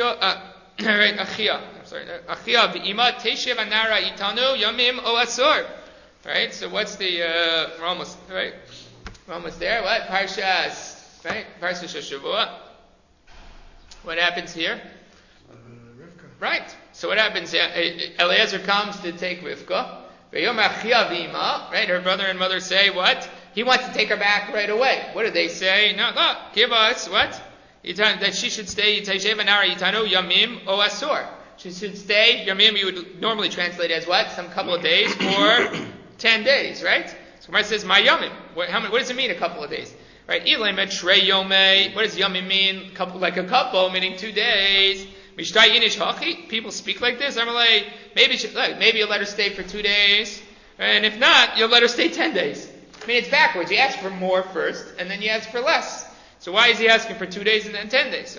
Achia v'ima teshev anara itanu yamim o asor. Right, so what's the, we're almost there, what? Parshas, right? Parshas Shavua. What happens here? Rivka. Right, so what happens here? Eliezer comes to take Rivka. Right, her brother and mother say what? He wants to take her back right away. What do they say? No, give us, what? That she should stay, yamim o asur. She should stay, yamim, you would normally translate as what? Some couple of days, or 10 days, right? So Gemara says, my yamim. What does it mean, a couple of days? Right? Ilay metrei yomei. What does yamim mean? Like a couple, meaning 2 days. Mishtai yinish hachi. People speak like this. I'm like, maybe you'll let her stay for 2 days, and if not, you'll let her stay 10 days. I mean, it's backwards. You ask for more first, and then you ask for less. So why is he asking for 2 days and then 10 days?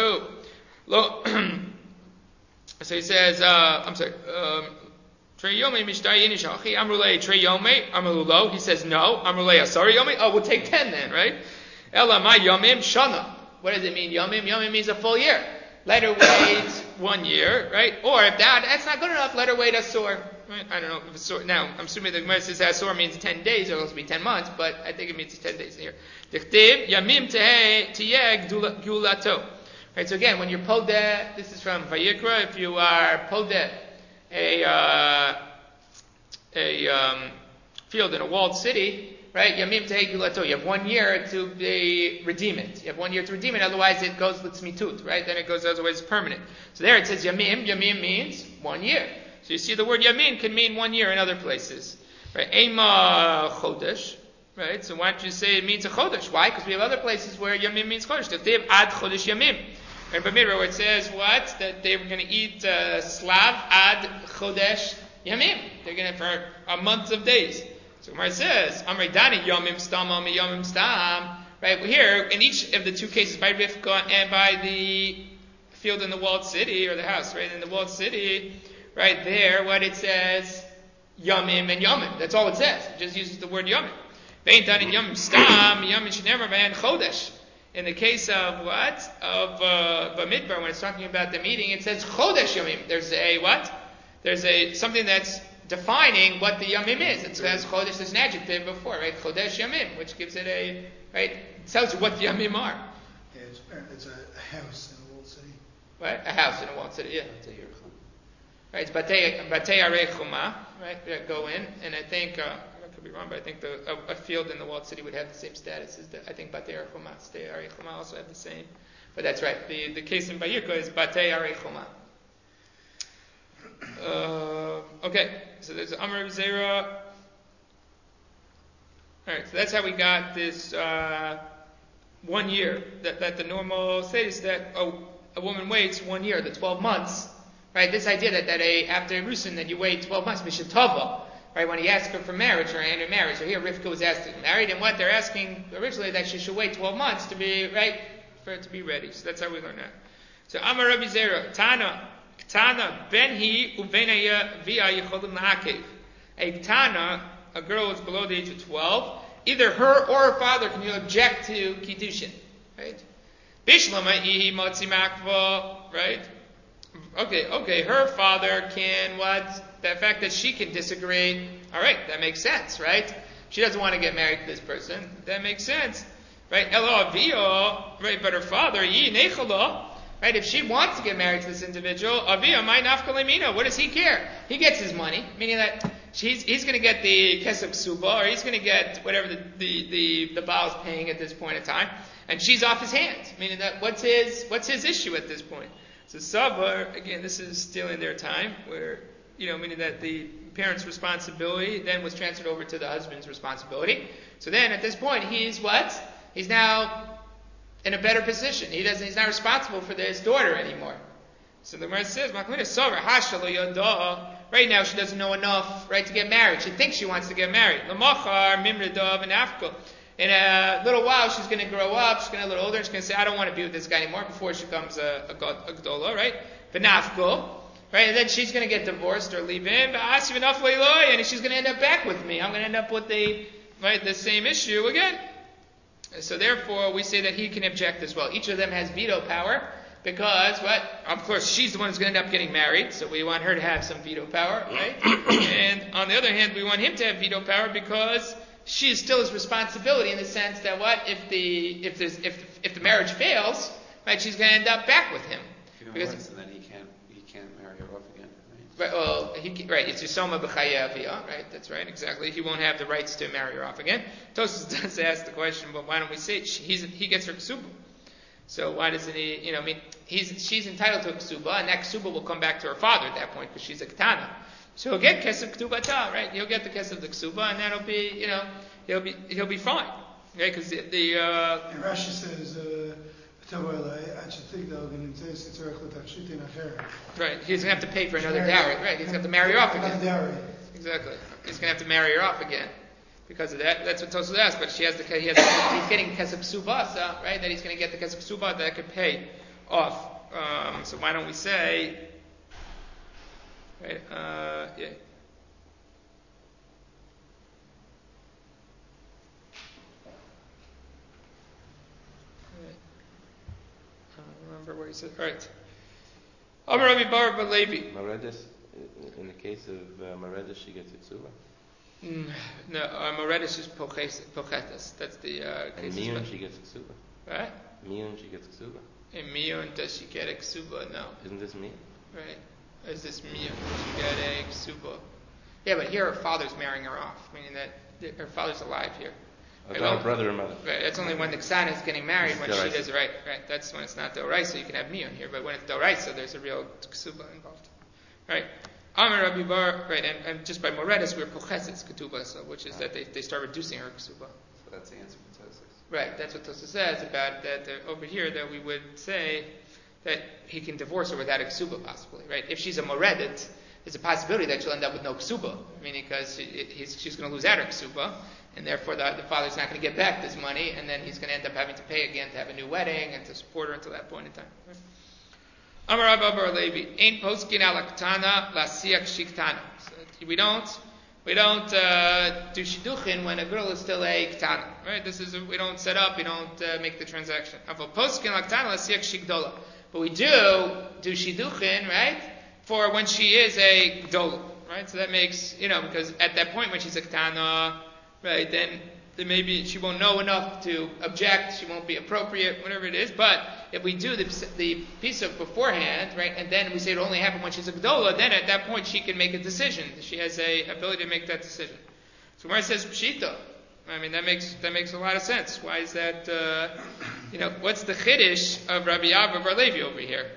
So he says, Trey Yomei Mishtari Yinishachi, Amrulei Trey Yomei, Amrulo. He says no. Amrulei Asari Yomei. Oh, we'll take 10 then, right? Ela my Yomim Shana. What does it mean, Yomim? Yomim means a full year. Let her wait 1 year, right? Or if that's not good enough, let her wait Asor. Right? I don't know if Asor. Now, I'm assuming the Gemara says Asor means 10 days, or it'll be 10 months, but I think it means 10 days here. Dichtiv Yamim Tiyeg Gulato. Right, so again, when you're podeh, this is from Vayikra, if you are podeh a field in a walled city, right, Yamim Tehei Gulato, you have 1 year to redeem it. You have 1 year to redeem it, otherwise it goes l'tzmitut, right, then it goes, otherwise it's permanent. So there it says Yamim means 1 year. So you see the word Yamin can mean 1 year in other places. Right, Ema Chodesh. Right, so why don't you say it means a chodesh? Why? Because we have other places where yamim means chodesh. They have ad chodesh yamim. And Bamidbar, where it says what? That they were going to eat slav ad chodesh yamim. They're going to for a month of days. So Gemara says, Amrei Dani yamim stam ami yamim stam. Right, here in each of the two cases, by Rivka and by the field in the walled city or the house, right in the walled city, right there, what it says, yamim and yamim. That's all it says. It just uses the word yamim. In the case of what? Of Bamidbar, when it's talking about the meeting, it says Chodesh Yamim. There's a what? There's something that's defining what the Yamim is. It says Chodesh, there's an adjective before, right? Chodesh Yamim, which gives it it tells you what the Yamim are. Yeah, it's a house in a walled city. Right? A house in a walled city, yeah. Right, it's Batei Arei Chuma, right? Go in, and I think, I could be wrong, but I think a field in the walled city would have the same status as I think Batei Arei Chuma also have the same. But that's right. The case in Bayirka is Batei Arei Chuma. Okay, so there's Amar Zera. Alright, so that's how we got this 1 year. That the normal status that a woman waits 1 year, the 12 months. Right, this idea that after Rusin that you wait 12 months, Mishatava, right, when he asked her for marriage or in marriage, or here Rivka was asked to get married, and what they're asking originally that she should wait 12 months to be right, for it to be ready. So that's how we learn that. So Amar Rabbi Zera, Tana benhi uvenaya via yicholim la'akev. A Tana, a girl is below the age of 12, either her or her father can object to Kiddushin, right? Bishlama ihi motzi makva, right? Okay, her father can what? The fact that she can disagree, alright, that makes sense, right? She doesn't want to get married to this person, that makes sense. right? Elo Avia, right? But her father, Yi Nechala, right? If she wants to get married to this individual, Avia, my nafkalemina, what does he care? He gets his money, meaning that he's going to get the kesef ksuba, or he's going to get whatever the Baal is paying at this point in time, and she's off his hands, meaning that what's his issue at this point? So Saba, again, this is still in their time, where, meaning that the parent's responsibility then was transferred over to the husband's responsibility. So then at this point, he's what? He's now in a better position. He's not responsible for his daughter anymore. So the Gemara says, right now she doesn't know enough, right, to get married. She thinks she wants to get married. In a little while, she's going to grow up, she's going to get a little older, she's going to say, I don't want to be with this guy anymore, before she becomes a gdola, right? V'nafko, right? And then she's going to get divorced or leave him, and she's going to end up back with me. I'm going to end up with the same issue again. So therefore, we say that he can object as well. Each of them has veto power, because of course, she's the one who's going to end up getting married, so we want her to have some veto power, right? And on the other hand, we want him to have veto power, because she is still his responsibility, in the sense that if the marriage fails, right, she's going to end up back with him. Because then he can't marry her off again, right? Right. Well, it's Yisoma b'chaya avia, right? That's right, exactly. He won't have the rights to marry her off again. Tosfos does ask the question, but why don't we say he gets her ksuba? So why doesn't he? She's entitled to a ksuba, and that ksuba will come back to her father at that point, because she's a ketana. So he'll get kesef ktubata, right? He'll get the kesef the ksuba, and that'll be, he'll be fine, right? Because And Rashi says, right, he's gonna have to pay for another dowry, right? He's gonna have to marry her off again. Exactly, he's gonna have to marry her off again because of that. That's what Tosfos asked. But he's getting kesef ksuba, so, right? That he's gonna get the kesef ksuba that could pay off. So why don't we say? Right, yeah. Remember where he said, all right. Amar Rabbi Bar Balevi. Maredes, in the case of Maredes, she gets a ksuba? No, Maredes is pochetas. That's the case. In Miyun, she gets a ksuba. Right? Miyun, she gets a ksuba. In Miyun, does she get a ksuba? No. Isn't this Miyun? Right. Is this Miyun? Does she get a ksuba? Yeah, but here her father's marrying her off, meaning that her father's alive here. Right, well, brother or mother. Right, that's only when the ksana is getting married, when she does it, right. That's when it's not doraisa, so you can have miyun here. But when it's doraisa, there's a real ksuba involved. Right. Amar Rabbi Bar, right, and just by moredes, we're pocheses ketubah, so which is that they start reducing her ksuba. So that's the answer for Tosfos. Right, that's what Tosfos says about that over here, that we would say that he can divorce her without a ksuba, possibly, right? If she's a moredet, there's a possibility that she'll end up with no ksuba, meaning because she's going to lose out her ksuba, and therefore the father's not going to get back this money, and then he's going to end up having to pay again to have a new wedding and to support her until that point in time. Amar Rabbi Bar Levi, Ein poskin ala ktana lasiak shiktana. We don't do shidduchin when a girl is still a ktana, right? We don't set up, we don't make the transaction. Aval poskin ala ktana lasiak shikdola, but we do shidduchin, right, for when she is a gdola, right? So that makes, because at that point when she's a ktana, right, then maybe she won't know enough to object, she won't be appropriate, whatever it is. But if we do the piece of beforehand, right, and then we say it only happened when she's a gdola, then at that point she can make a decision. She has a ability to make that decision. So Gemara says pshita. I mean, that makes a lot of sense. Why is that? What's the chiddush of Rabbi Abba Bar Levi over here?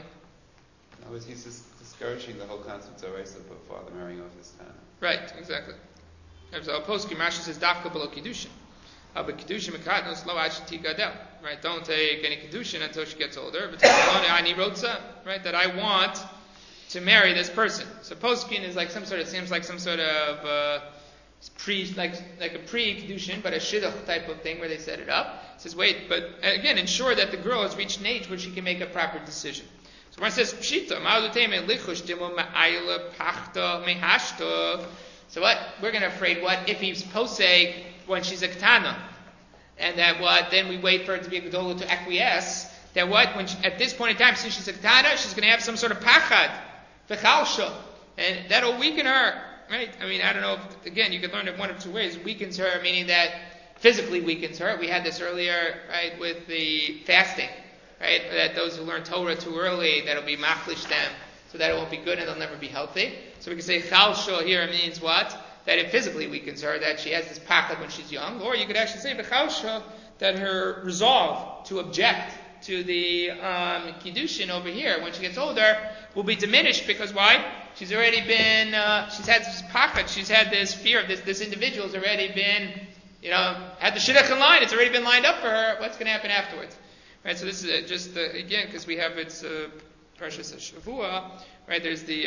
No, he's just discouraging the whole concept of Raisa, but father marrying off his time. Right, exactly. Poskim Rashi says dafka below kiddushin. But kiddushin mekatnos lo ashti gadel. Right, don't take any kiddushin until she gets older. But right, that I want to marry this person. So poskin is seems like some sort of pre kiddushin, but a shidduch type of thing where they set it up. It says wait, but again ensure that the girl has reached an age where she can make a proper decision. So when it says pshita, ma'adutei lichush dimu ma'ayla pachta mehashta. So what? We're going to afraid what if he's poseg when she's a ketana, and that what? Then we wait for her to be a gedola to acquiesce. That what? When at this point in time, since she's a ketana, she's going to have some sort of pachad, v'chalsha, and that'll weaken her. Right? I mean, I don't know. Again, you can learn it one of two ways. It weakens her, meaning that physically weakens her. We had this earlier, right, with the fasting, right, that those who learn Torah too early, that'll be machlish them, so that it won't be good and they'll never be healthy. So we can say chalsha here means what? That it physically weakens her, that she has this pachad when she's young. Or you could actually say b'chalsha, that her resolve to object to the kiddushin over here when she gets older will be diminished, because why? She's already been, she's had this pachad, she's had this fear of this individual's already been, had the shidduch in line, it's already been lined up for her, what's going to happen afterwards? Right, so this is just, again, because we have its Parshas Shavua, right, there's the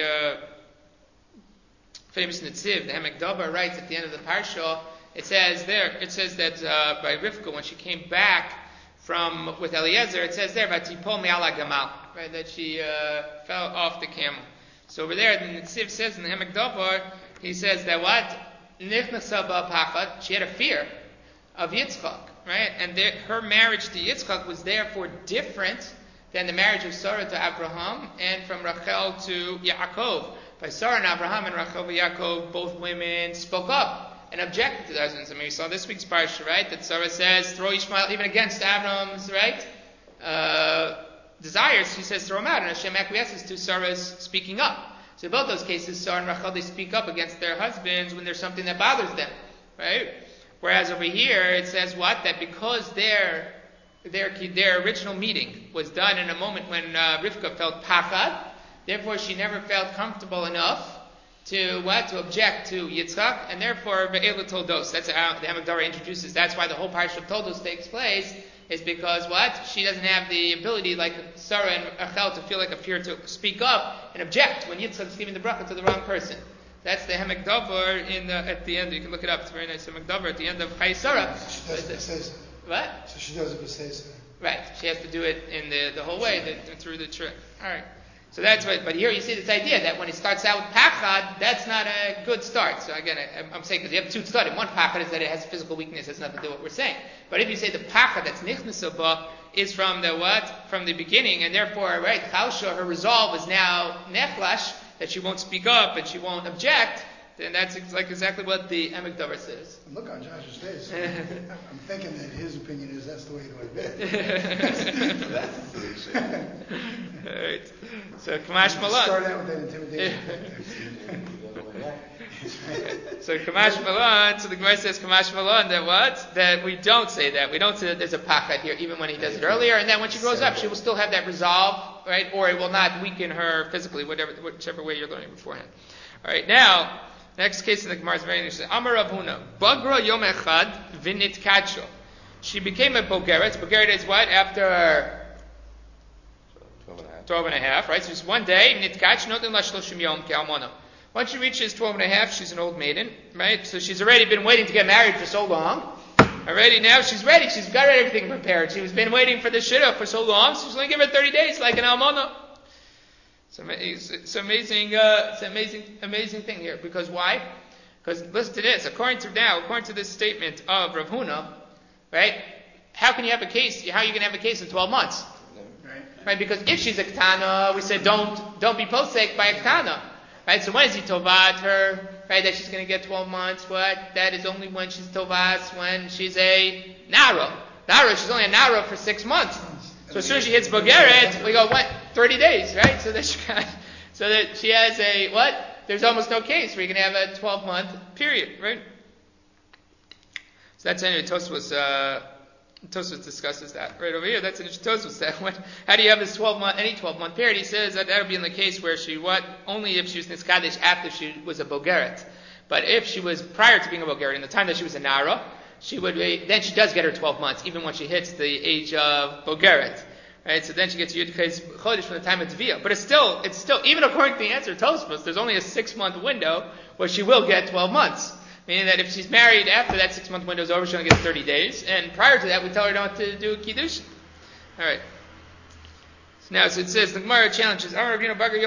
famous Netziv, the Hamek Dabar writes at the end of the Parsha, it says that by Rivka, when she came back with Eliezer, it says there, Vatipol me'ala gamal, right, that she fell off the camel. So over there, the Netziv says in the Hamek Dabar, he says that what? Nichnasa ba'pachad, she had a fear of Yitzchak, right? And her marriage to Yitzchak was therefore different than the marriage of Sarah to Abraham and from Rachel to Yaakov. By Sarah and Abraham and Rachel and Yaakov, both women spoke up and objected to their husbands. I mean, we saw this week's parsha, right? That Sarah says, throw Ishmael, even against Abraham's, right? Desires, she says, throw him out. And Hashem acquiesces to Sarah's speaking up. So in both those cases, Sarah and Rachel, they speak up against their husbands when there's something that bothers them, right? Whereas over here, it says what? That because their original meeting was done in a moment when Rivka felt pachad, therefore she never felt comfortable enough to object to Yitzchak, and therefore Ve'elu Toldos. That's how the Hamek Dabar introduces. That's why the whole parsha of Toldos takes place, is because what? She doesn't have the ability like Sarah and Rachel to feel like a fear to speak up and object when Yitzchak is giving the bracha to the wrong person. That's the Hamek Dabar at the end. You can look it up. It's a very nice Hamek Dabar at the end of Chayei Sarah. She does it b'seisa. What? So she does it b'seisa. Right. She has to do it in the whole way, through the trip. All right. So that's what. But here you see this idea that when it starts out with pachad, that's not a good start. So again, I'm saying because you have two studies. One pachad is that it has physical weakness, has nothing to do with what we're saying. But if you say the pachad that's nichnasaba is from the what? From the beginning, and therefore, right, chalsha, her resolve is now nechlash, that she won't speak up and she won't object, then that's like exactly what the Hamek Dabar says. Look on Josh's face. I'm thinking that his opinion is that's the way it would be. So that's the solution. All right. So Kamash Malan. Start out with that intimidation. So Kamash Malan. So the Gemara says Kamash Malan that what? That we don't say that. We don't say that there's a pachad here, even when he does it earlier. And then when she grows up, she will still have that resolve, right? Or it will not weaken her physically, whichever way you're learning beforehand. All right. Now, next case in the Gemara is very interesting. Amar Rav Huna, Bagra Yom Echad Vinit Kacho. She became a Bogeret. Bogeret is what? After 12 and a half, right? So just one day, Nitkach Notin Lashloshim Yom Ke'almona. Once she reaches 12 and a half, she's an old maiden, right? So she's already been waiting to get married for so long. Already now she's ready. She's got everything prepared. She's been waiting for the shidduch for so long, so she's only give her 30 days like an almona. It's amazing thing here. Because why? Because listen to this. According to this statement of Rav Huna, right? How can you have a case? How are you going to have a case in 12 months? Right? Because if she's a ketana, we said don't be posek by a ketana. Right? So when is he tovat her? Right? That she's going to get 12 months. What? That is only when she's tovas when she's a nara. She's only a nara for 6 months. So as soon as she hits Bogeret, we go, what? 30 days, right? So that she has a, what? There's almost no case where you can have a 12-month period, right? So that's anyway, Tosfos discusses that. Right over here, that's an Tosfos that. How do you have this 12-month period? He says that that'll be in the case where she, only if she was Niskadesh after she was a Bogeret. But if she was prior to being a Bogeret, in the time that she was a Nara, then she does get her 12 months, even when she hits the age of Bogeret. Right? So then she gets Yud Chodesh from the time of Tviyah. But it's still, even according to the answer of Tosfos, there's only a 6-month window where she will get 12 months. Meaning that if she's married after that 6-month window is over, she only gets 30 days. And prior to that, we tell her not to do Kiddush. Alright. So it says, the Gemara challenges, now the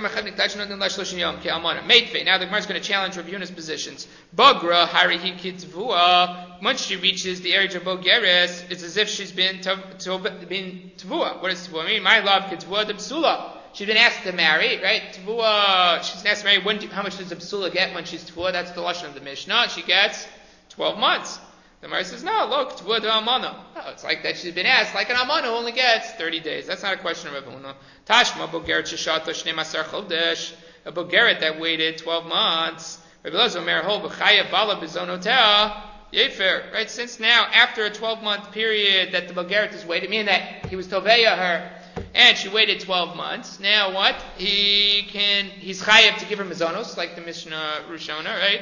Gemara is going to challenge Rav Yuna's positions. Bagra, harihi kitvua. Once she reaches the age of Bogeres, it's as if she's been tvua. What does tvua mean? My love, kitvua de psula. She's been asked to marry, right? Tvua, she's been asked to marry. How much does a psula get when she's tvua? That's the lashon of the Mishnah. She gets 12 months. The Gemara says, no, look, t'vud amana. No, it's like that she's been asked, like an amana who only gets 30 days. That's not a question of Rav Huna. Tashma, bogeret sheshata 12 chodesh. A bogeret that waited 12 months. Rabbi Elazar Omer Hol b'chaya bala b'zonotea yefer. Right, since now, after a 12-month period that the bogeret is waiting, meaning that he was toveya her, and she waited 12 months. Now what? He's chayav to give her mizonos, like the Mishnah Rishona, right?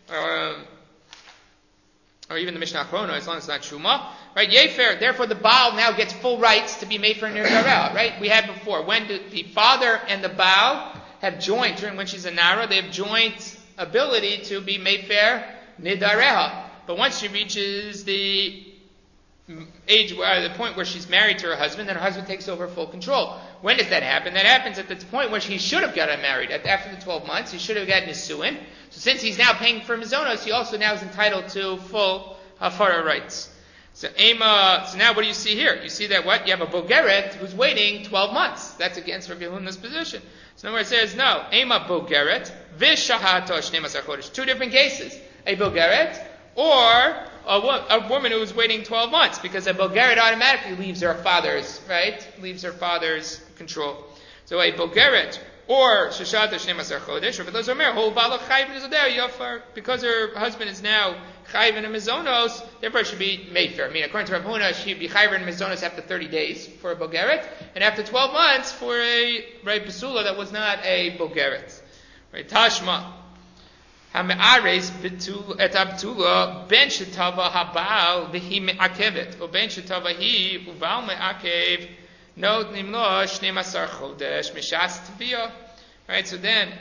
Or even the Mishnah Achrona, as long as it's not Shuma. Right? Yefer, therefore the Baal now gets full rights to be Mefer Nirdarel. Right? We had before, when the father and the Baal have joined, during when she's a Nara, they have joint ability to be Mefer Nidareha. But once she reaches the age where the point where she's married to her husband, then her husband takes over full control. When does that happen? That happens at the point where he should have gotten married. After the 12 months, he should have gotten nisuin. So since he's now paying for mizonos, he also now is entitled to full hafara rights. So now what do you see here? You see that what? You have a bogeret who's waiting 12 months. That's against Rabbi Yehuda's position. So now it says, no, ema bogeret, vishahato shnemasar chodesh. Two different cases. A bogeret, or a woman who's waiting 12 months, because a bogeret automatically leaves her father's, right? Leaves her father's control. So a bogeret, or sheshata 12 chodesh, or v'lo zomer, hol bala chayv nizodeh yofar, because her husband is now chayv in a mizonos, therefore it should be mefer. I mean, according to Rav Huna, she'd be chayv in mizonos after 30 days for a bogeret, and after 12 months for a basula that was not a bogeret. Right? Tashma. Ha'me'ares et abtula ben shetava habal v'hi me'akevet, o ben shetava hi uval me'akev not nimlo 12 chodesh mishas tviyah. Right, so then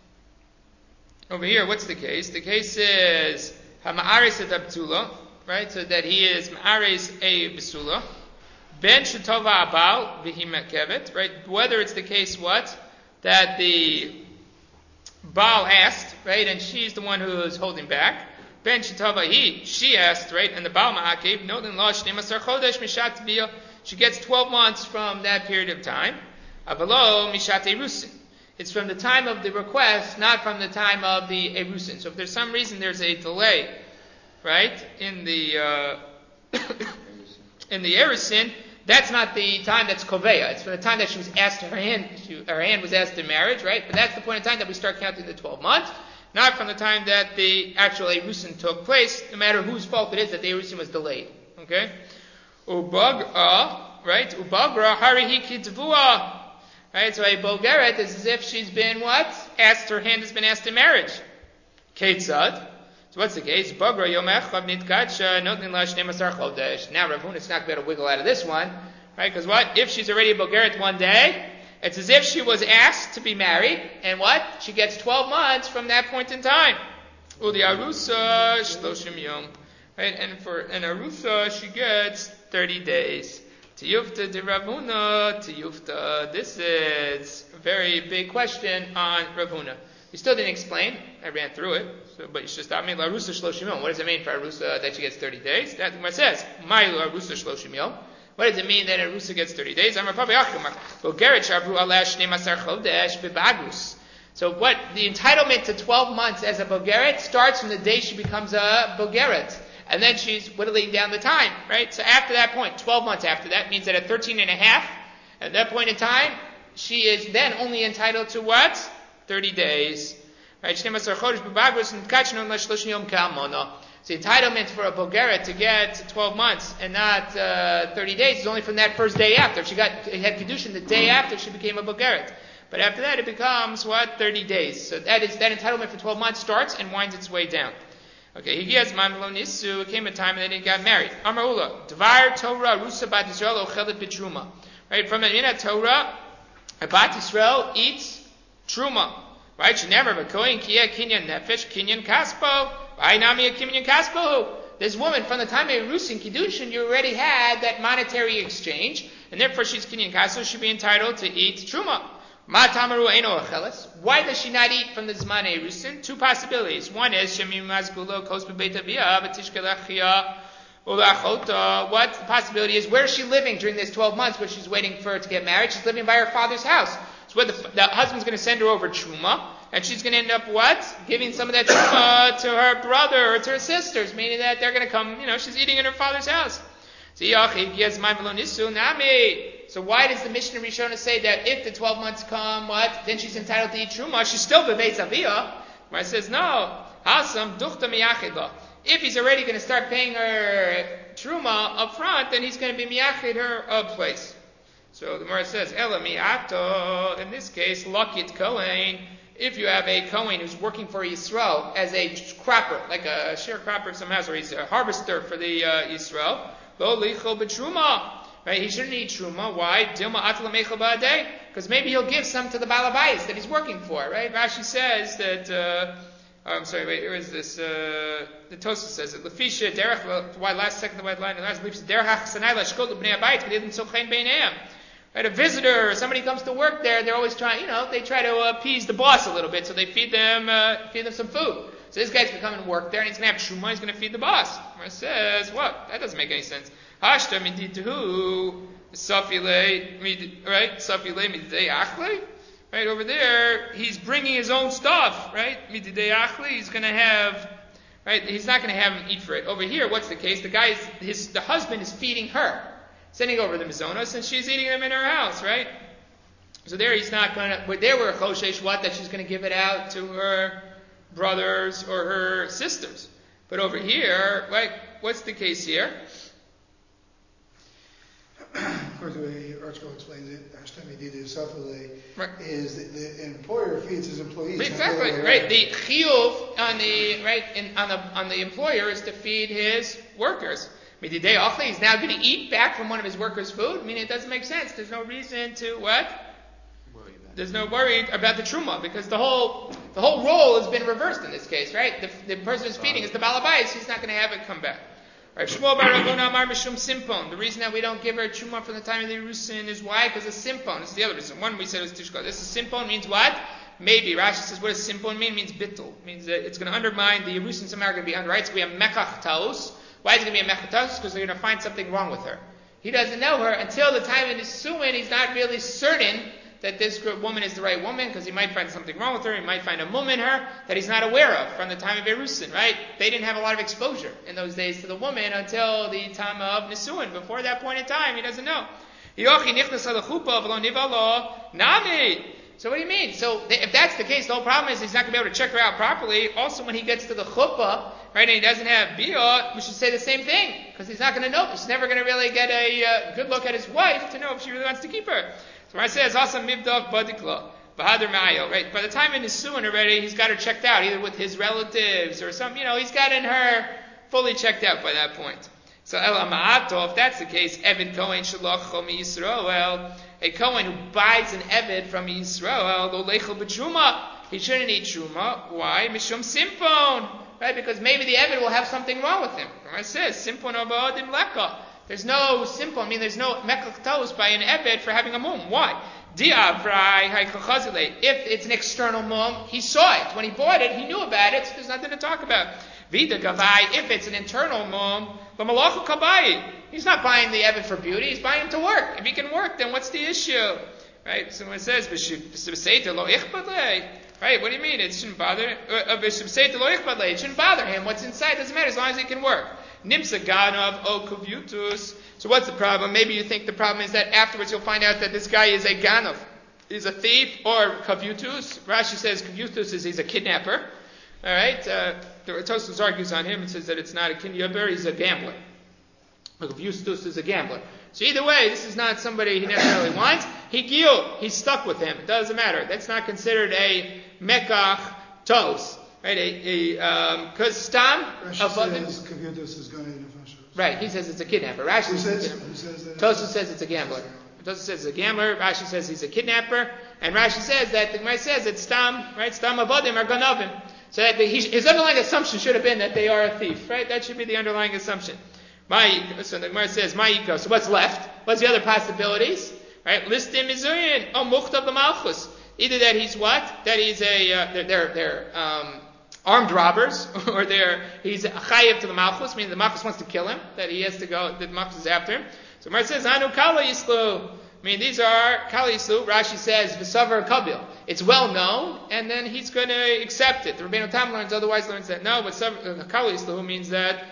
over here, what's the case? The case is ha'me'ares et abtula, right? So that he is me'ares a basula ben shetava habal v'hi me'akevet, right? Whether it's the case what that the Baal asked, right, and she's the one who is holding back. Ben Shetava she asked, right, and the Baal Ma'akev, Noten Lo 12 Chodesh Mishat Tviyah, she gets 12 months from that period of time. Avalo Mishat Erusin. It's from the time of the request, not from the time of the Erusin. So if there's some reason there's a delay, right, in the Erusin, that's not the time that's koveya. It's from the time that she was asked her hand was asked in marriage, right? But that's the point in time that we start counting the 12 months, not from the time that the actual erusin took place, no matter whose fault it is that the erusin was delayed. Okay? Ubagra, right? Ubagra harihi kitvua. Right? So a bogeret is as if she's been what? Asked, her hand has been asked in marriage. Ketzad. So what's the case? Bagra yom echad nitkatsha notin la 12 chodesh. Now Rav Huna's not going to wiggle out of this one, right? Because what? If she's already a bogeret one day, it's as if she was asked to be married, and what? She gets 12 months from that point in time. Udi arusa shloshim yom. Right? And for an arusa, she gets 30 days. Tiyufta de Rav Huna, tiyufta. This is a very big question on Rav Huna. He still didn't explain. I ran through it. So, but you should stop me. Larusa shloshim yom. What does it mean for Arusa that she gets 30 days? That's what it says. My Arusa shloshim yom. What does it mean that Arusa gets 30 days? I'm Rabbi Achimar. Bogeret shavru aleh 12 chodesh bebagrus. So what, the entitlement to 12 months as a bogeret starts from the day she becomes a bogeret. And then she's whittling down the time, right? So after that point, 12 months after that, means that at 13 and a half, at that point in time, she is then only entitled to what? 30 days. Right? 12 chodesh bebagrus and kachnon la-shloshim yom ka'almona. So the entitlement for a bogeret to get 12 months and not 30 days is only from that first day after. If she had kedushin the day after she became a bogeret. But after that it becomes what? 30 days. So that entitlement for 12 months starts and winds its way down. Okay, he has Mamlo Nisu, it came a time and then he got married. Amar Ula, Dvar Torah Rusa Bat Yisrael Ochelet B'Truma. Right, from the Minat Torah, a Bat Yisrael eats Truma. Right, she never Kohen Kiya Kinyan Nefesh Kinyan Kaspo. Ainami Kinyan Kaspo. This woman, from the time of Rusin Kiddushin, you already had that monetary exchange, and therefore she's Kinyan Kaspo, she'd be entitled to eat Truma. Ma tamaru eino acheles. Why does she not eat from the Zman Erusin? Two possibilities. One is Shemim Mazgulo Kos Bebeit Avia V'Tishkelachia Ulachota. What the possibility is? Where is she living during this 12 months where she's waiting for her to get married? She's living by her father's house. So what the husband's going to send her over truma, and she's going to end up what? Giving some of that truma to her brother or to her sisters, meaning that they're going to come, she's eating in her father's house. So why does the Mishnah Rishona say that if the 12 months come, then she's entitled to eat truma? She's still bebeis aviyah. Where it says no. Hasam duchta miyachid. If he's already going to start paying her truma up front, then he's going to be miyachid her a place. So the Gemara says, Ela mi'ato, in this case, lakit kohen. If you have a kohen who's working for Yisrael as a cropper, like a sharecropper of some house, or he's a harvester for the Yisrael, lo lichol b'truma. Right? He shouldn't eat truma. Why? Dilma atla mechel ba'adeh. Because maybe he'll give some to the balabais that he's working for. Right? Rashi says that. Here is this. The Tosfos says it. Lefisha derech. Why last second the white line? The last derech hachsanai lashkol ubnei abayit v'didin sochein beinam. Right? A visitor or somebody comes to work there. They're always trying. They try to appease the boss a little bit, so they feed them some food. So this guy's going to come and work there, and he's going to have truma. He's going to feed the boss. It says what? That doesn't make any sense. Hashta miditahu safile mididei achle. Right over there, he's bringing his own stuff. Right, mididei achle. He's going to have. Right, he's not going to have him eat for it. Over here, what's the case? The husband is feeding her, sending over the mizonos, and she's eating them in her house. Right. So there, he's not going to. But there were a choshesh that she's going to give it out to her brothers or her sisters. But over here, right, what's the case here? Of course, the way Archibald explains it, right, is the employer feeds his employees. Exactly, right. The chiyuv on the employer is to feed his workers. Mididei achli, he's now going to eat back from one of his workers' food. I mean, it doesn't make sense. There's no reason to what? There's no worry about the truma, because the whole role has been reversed in this case, right? The person who's feeding is the balabais. He's not going to have it come back. Right? Shmuel bar Ravuna Amar Mishum Simpon. The reason that we don't give her truma from the time of the Yerusin is why? Because it's simpon. This is the other reason. One, we said it was tishka. This is simpon means what? Maybe. Rashi says, what does simpon mean? It means bittul. It means that it's going to undermine the Yerusin. Somehow are going to be under. Right? It's going to be a mechach taos. Why is it going to be a mechach taos? Because they're going to find something wrong with her. He doesn't know her until the time of the Suin. He's not really certain that this woman is the right woman, because he might find something wrong with her. He might find a mum in her that he's not aware of from the time of Erusin, right? They didn't have a lot of exposure in those days to the woman until the time of Nisuin. Before that point in time, he doesn't know. So what do you mean? So if that's the case, the whole problem is he's not going to be able to check her out properly. Also, when he gets to the chuppah, right, and he doesn't have biyah, we should say the same thing, because he's not going to know. He's never going to really get a good look at his wife to know if she really wants to keep her. So when I say it's also mivdok badikla, bahadur ma'ayil, right? By the time in his suin already, he's got her checked out, either with his relatives or some, he's gotten her fully checked out by that point. So ela ma'ato, if that's the case, Eved Kohen shalach mi Yisrael, a Kohen who buys an Eved from Yisrael, lo lechel b'truma, he shouldn't eat truma. Why? Mishum simpon, right? Because maybe the Eved will have something wrong with him. When I says simpon abadim leka. There's no simple, there's no mekach tos by an Eved for having a mum. Why? If it's an external mum, he saw it. When he bought it, he knew about it, so there's nothing to talk about. Vida gavai, if it's an internal mum, he's not buying the Eved for beauty, he's buying him to work. If he can work, then what's the issue? Right? So when it says, right, what do you mean? It shouldn't bother it shouldn't bother him. What's inside doesn't matter as long as he can work. Nimsa ganav o kavutus. So what's the problem? Maybe you think the problem is that afterwards you'll find out that this guy is a ganav. He's a thief, or kavutus. Rashi says kavutus is he's a kidnapper. Alright? Tosfos argues on him and says that it's not a kidnapper, he's a gambler. Kavutus is a gambler. So either way, this is not somebody he necessarily wants. He's stuck with him. It doesn't matter. That's not considered a mekach tos. Right, because stam says kavutus is going to eat a. Right, he says it's a kidnapper. Rashi says Tosfos says it's a gambler. Tosfos says it's a gambler. Rashi says he's a kidnapper, and Rashi says that the Gemara says that stam avadim are ganavim. So that his underlying assumption should have been that they are a thief. Right, that should be the underlying assumption. So the Gemara says ma'iko. So what's left? What's the other possibilities? Right, listim mizuyin o muchtav b'malchus. Either that he's what? That he's they're armed robbers, or he's a chayiv to the malchus, meaning the malchus wants to kill him, that he has to go, that the malchus is after him. So Mar says, Anu kala yislu I mean, these are Kali Yislu. Rashi says V'savar Kabil. It's well known, and then he's going to accept it. The Rabbeinu Tam learns that no, but Kali Yislu means that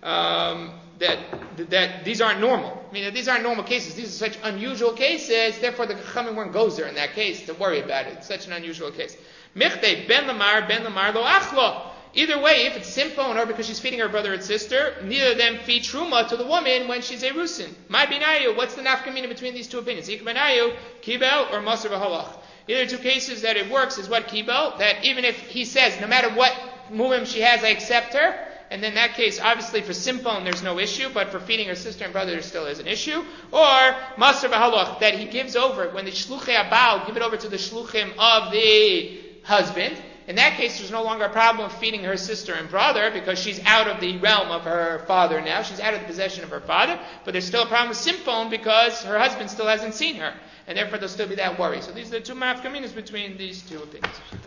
these aren't normal. I mean, that these aren't normal cases. These are such unusual cases. Therefore, the Chachamim weren't goes there in that case to worry about it. It's such an unusual case. Michte ben lamar lo achlo. Either way, if it's simpon or because she's feeding her brother and sister, neither of them feed truma to the woman when she's a rusin. My binayu, what's the nafkamina between these two opinions? Ik binayu, kibel, or maser v'halach. Either two cases that it works is what kibel, that even if he says, no matter what muhim she has, I accept her, and then in that case, obviously for simpon there's no issue, but for feeding her sister and brother there still is an issue. Or maser v'halach, that he gives over, when the shluchei abal give it over to the shluchim of the husband. In that case, there's no longer a problem of feeding her sister and brother because she's out of the realm of her father now. She's out of the possession of her father. But there's still a problem with simpon because her husband still hasn't seen her. And therefore, there'll still be that worry. So these are the two mafkaminas between these two opinions.